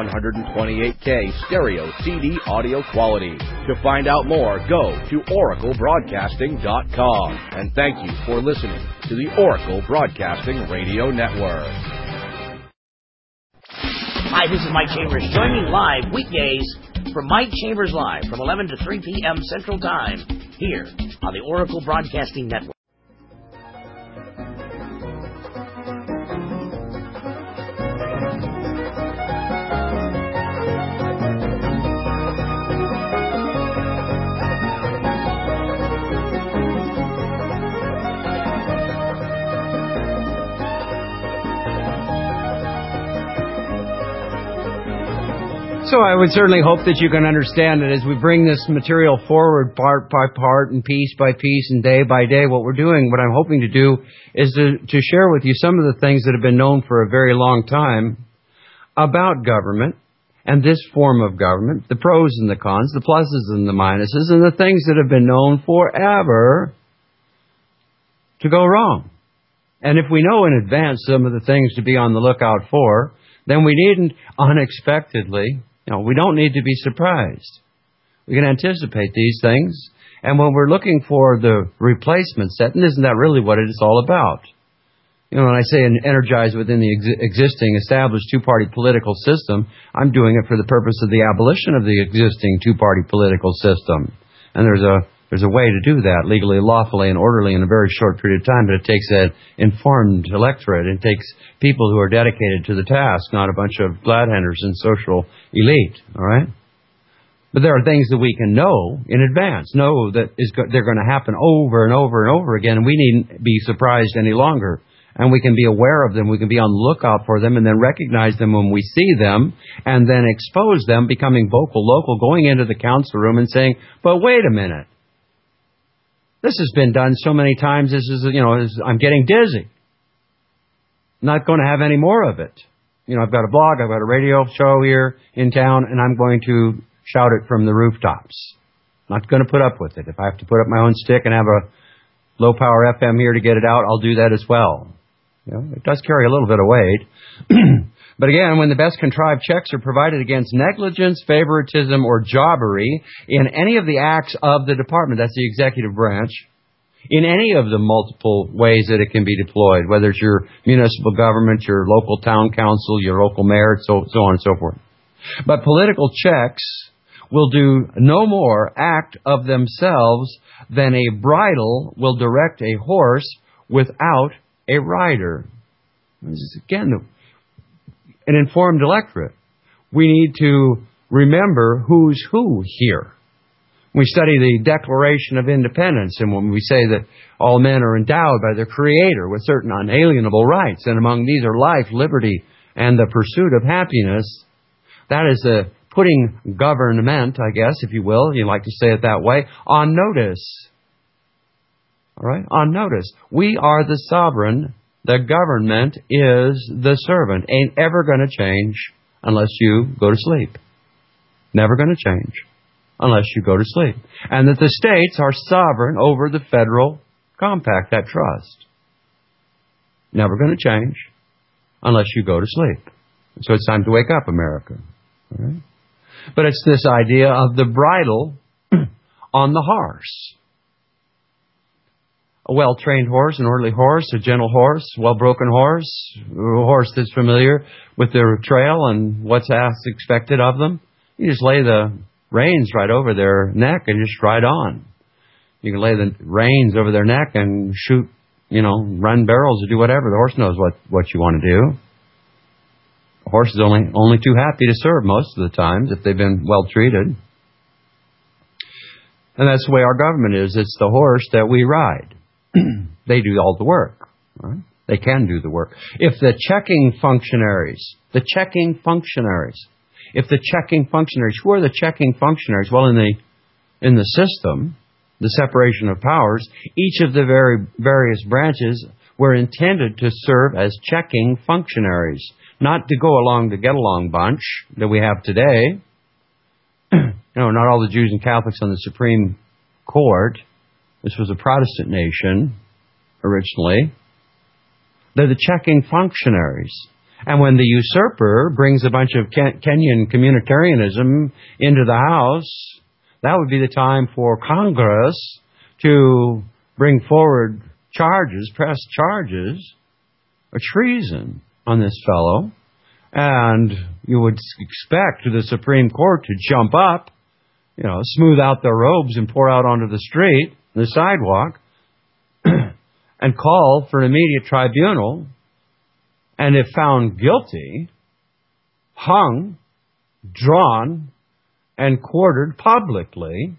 128K stereo CD audio quality. To find out more, go to oraclebroadcasting.com. And thank you for listening to the Oracle Broadcasting Radio Network. Hi, this is Mike Chambers. Join me live weekdays from Mike Chambers Live from 11 to 3 p.m. Central Time here on the Oracle Broadcasting Network. So I would certainly hope that you can understand that as we bring this material forward part by part and piece by piece and day by day, what we're doing, what I'm hoping to do is to share with you some of the things that have been known for a very long time about government and this form of government, the pros and the cons, the pluses and the minuses, and the things that have been known forever to go wrong. And if we know in advance some of the things to be on the lookout for, then we needn't unexpectedly, we don't need to be surprised. We can anticipate these things. And when we're looking for the replacement set, and isn't that really what it's all about? When I say energize within the existing established two-party political system, I'm doing it for the purpose of the abolition of the existing two-party political system. And there's a way to do that legally, lawfully, and orderly in a very short period of time, but it takes an informed electorate. It takes people who are dedicated to the task, not a bunch of glad-handers and social elite, all right? But there are things that we can know in advance, know that they're going to happen over and over and over again, and we needn't be surprised any longer. And we can be aware of them, we can be on the lookout for them, and then recognize them when we see them, and then expose them, becoming vocal, local, going into the council room and saying, but wait a minute. This has been done so many times, I'm getting dizzy. I'm not going to have any more of it. I've got a blog, I've got a radio show here in town, and I'm going to shout it from the rooftops. Not going to put up with it. If I have to put up my own stick and have a low-power FM here to get it out, I'll do that as well. It does carry a little bit of weight. But again, when the best contrived checks are provided against negligence, favoritism, or jobbery in any of the acts of the department, that's the executive branch, in any of the multiple ways that it can be deployed, whether it's your municipal government, your local town council, your local mayor, so on and so forth. But political checks will do no more act of themselves than a bridle will direct a horse without a rider. This is, again, an informed electorate. We need to remember who's who here. We study the Declaration of Independence, and when we say that all men are endowed by their Creator with certain unalienable rights, and among these are life, liberty, and the pursuit of happiness, that is putting government, I guess, if you will, you like to say it that way, on notice. All right? On notice. We are the sovereign. The government is the servant. Ain't ever going to change unless you go to sleep. Never going to change unless you go to sleep. And that the states are sovereign over the federal compact, that trust. Never going to change unless you go to sleep. So it's time to wake up, America. All right? But it's this idea of the bridle on the horse. A well-trained horse, an orderly horse, a gentle horse, well-broken horse, a horse that's familiar with their trail and what's expected of them. You just lay the reins right over their neck and just ride on. You can lay the reins over their neck and shoot, run barrels or do whatever. The horse knows what you want to do. A horse is only too happy to serve most of the times if they've been well treated. And that's the way our government is. It's the horse that we ride. They do all the work. Right? They can do the work. If the checking functionaries, who are the checking functionaries? Well, in the system, the separation of powers, each of the various branches were intended to serve as checking functionaries, not to go along the get-along bunch that we have today. Not all the Jews and Catholics on the Supreme Court. This was a Protestant nation originally. They're the checking functionaries. And when the usurper brings a bunch of Kenyan communitarianism into the House, that would be the time for Congress to bring forward press charges of treason on this fellow. And you would expect the Supreme Court to jump up, smooth out their robes and pour out onto the street, the sidewalk, and call for an immediate tribunal, and if found guilty, hung, drawn, and quartered publicly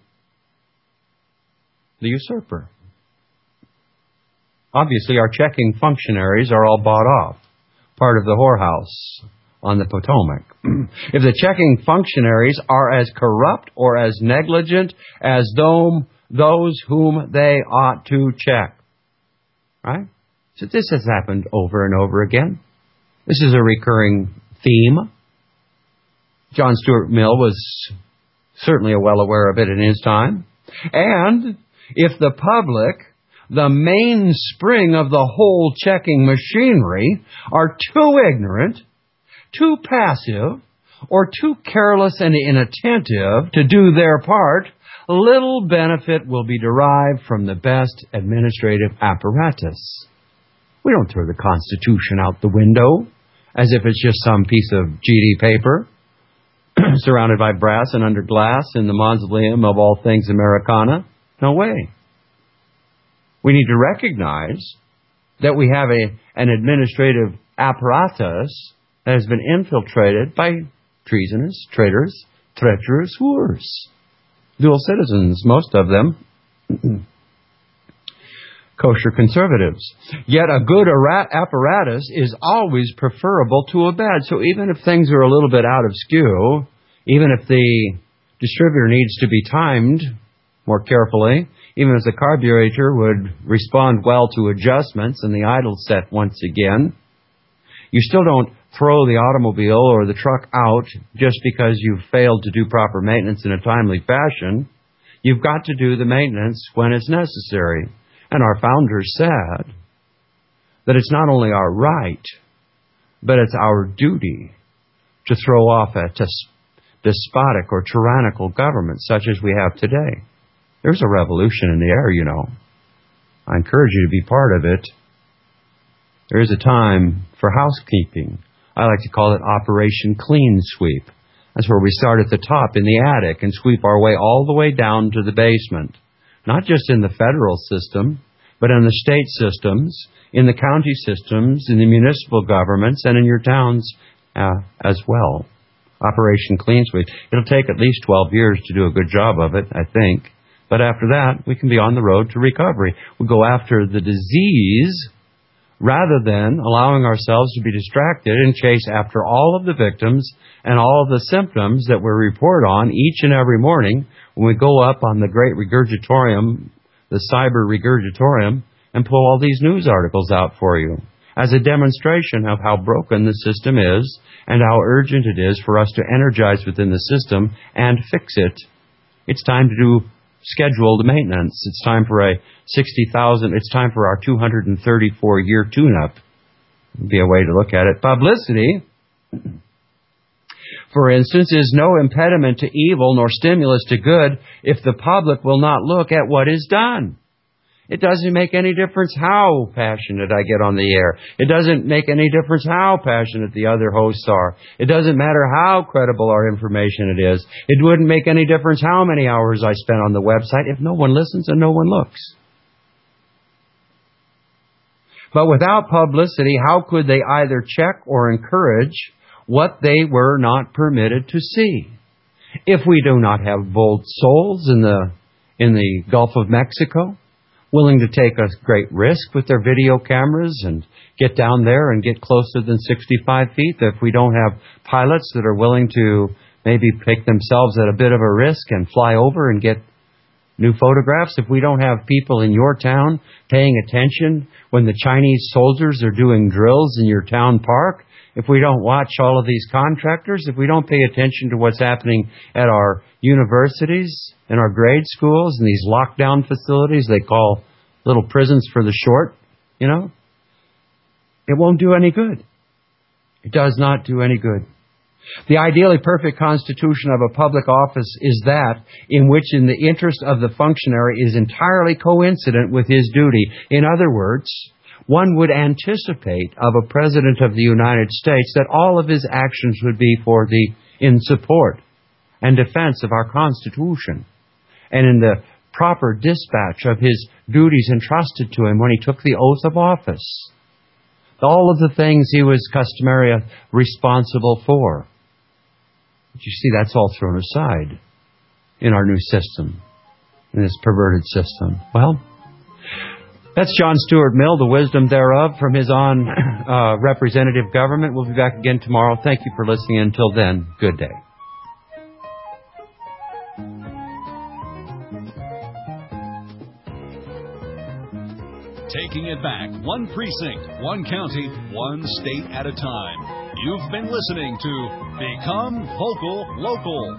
the usurper. Obviously, our checking functionaries are all bought off, part of the whorehouse on the Potomac. If the checking functionaries are as corrupt or as negligent as those whom they ought to check. Right? So this has happened over and over again. This is a recurring theme. John Stuart Mill was certainly well aware of it in his time. And if the public, the mainspring of the whole checking machinery, are too ignorant, too passive, or too careless and inattentive to do their part, little benefit will be derived from the best administrative apparatus. We don't throw the Constitution out the window as if it's just some piece of GD paper surrounded by brass and under glass in the mausoleum of all things Americana. No way. We need to recognize that we have an administrative apparatus that has been infiltrated by treasonous, traitors, treacherous whores. Dual citizens, most of them. Kosher conservatives. Yet a good apparatus is always preferable to a bad. So even if things are a little bit out of skew, even if the distributor needs to be timed more carefully, even if the carburetor would respond well to adjustments and the idle set once again, you still don't throw the automobile or the truck out just because you've failed to do proper maintenance in a timely fashion. You've got to do the maintenance when it's necessary. And our founders said that it's not only our right, but it's our duty to throw off a despotic or tyrannical government such as we have today. There's a revolution in the air, you know. I encourage you to be part of it. There is a time for housekeeping. I like to call it Operation Clean Sweep. That's where we start at the top in the attic and sweep our way all the way down to the basement. Not just in the federal system, but in the state systems, in the county systems, in the municipal governments, and in your towns as well. Operation Clean Sweep. It'll take at least 12 years to do a good job of it, I think. But after that, we can be on the road to recovery. We'll go after the disease rather than allowing ourselves to be distracted and chase after all of the victims and all of the symptoms that we report on each and every morning when we go up on the great regurgitorium, the cyber regurgitorium, and pull all these news articles out for you as a demonstration of how broken the system is and how urgent it is for us to energize within the system and fix it. It's time to do scheduled maintenance. It's time for it's time for our 234-year tune-up. Would be a way to look at it. Publicity, for instance, is no impediment to evil nor stimulus to good if the public will not look at what is done. It doesn't make any difference how passionate I get on the air. It doesn't make any difference how passionate the other hosts are. It doesn't matter how credible our information it is. It wouldn't make any difference how many hours I spent on the website if no one listens and no one looks. But without publicity, how could they either check or encourage what they were not permitted to see? If we do not have bold souls in the Gulf of Mexico, willing to take a great risk with their video cameras and get down there and get closer than 65 feet, if we don't have pilots that are willing to maybe take themselves at a bit of a risk and fly over and get new photographs, if we don't have people in your town paying attention when the Chinese soldiers are doing drills in your town park, if we don't watch all of these contractors, if we don't pay attention to what's happening at our universities, in our grade schools, in these lockdown facilities they call little prisons for the short, you know, it won't do any good. It does not do any good. The ideally perfect constitution of a public office is that in which in the interest of the functionary is entirely coincident with his duty. In other words, one would anticipate of a President of the United States that all of his actions would be in support and defense of our Constitution and in the proper dispatch of his duties entrusted to him when he took the oath of office. All of the things he was customarily responsible for. But you see, that's all thrown aside in our new system, in this perverted system. Well, that's John Stuart Mill, the wisdom thereof from his on representative government. We'll be back again tomorrow. Thank you for listening. Until then, good day. Taking it back, one precinct, one county, one state at a time. You've been listening to Become Vocal Local.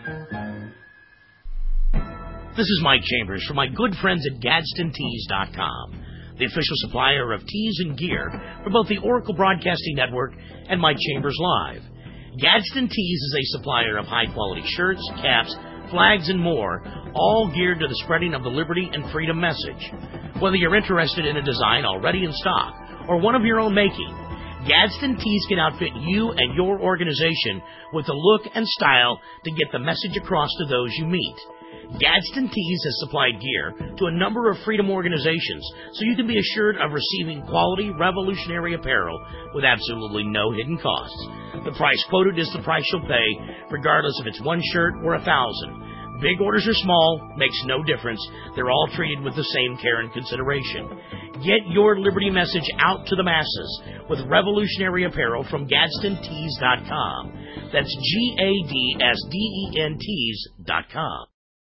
This is Mike Chambers from my good friends at GadsdenTees.com, the official supplier of tees and gear for both the Oracle Broadcasting Network and Mike Chambers Live. Gadsden Tees is a supplier of high-quality shirts, caps, flags, and more, all geared to the spreading of the liberty and freedom message. Whether you're interested in a design already in stock or one of your own making, Gadsden Tees can outfit you and your organization with the look and style to get the message across to those you meet. Gadsden Tees has supplied gear to a number of freedom organizations, so you can be assured of receiving quality, revolutionary apparel with absolutely no hidden costs. The price quoted is the price you'll pay, regardless if it's one shirt or 1,000. Big orders or small, makes no difference. They're all treated with the same care and consideration. Get your liberty message out to the masses with revolutionary apparel from GadsdenTees.com. That's GadsdenTees.com.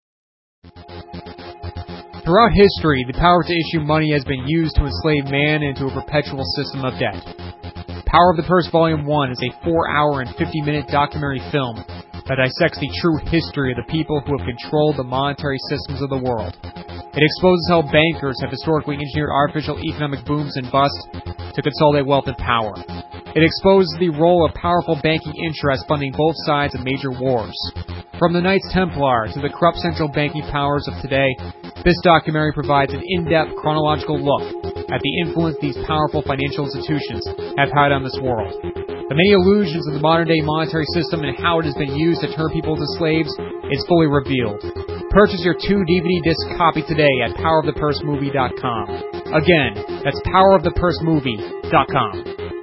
Throughout history, the power to issue money has been used to enslave man into a perpetual system of debt. Power of the Purse Volume 1 is a 4-hour and 50-minute documentary film that dissects the true history of the people who have controlled the monetary systems of the world. It exposes how bankers have historically engineered artificial economic booms and busts to consolidate wealth and power. It exposes the role of powerful banking interests funding both sides of major wars. From the Knights Templar to the corrupt central banking powers of today, this documentary provides an in-depth chronological look at the influence these powerful financial institutions have had on this world. The many illusions of the modern-day monetary system and how it has been used to turn people into slaves is fully revealed. Purchase your 2 DVD disc copy today at powerofthepursemovie.com. Again, that's powerofthepursemovie.com.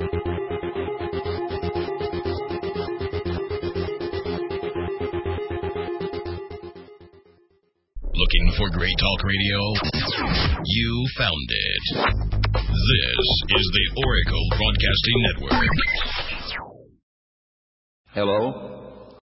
Looking for great talk radio? You found it. This is the Oracle Broadcasting Network. Hello,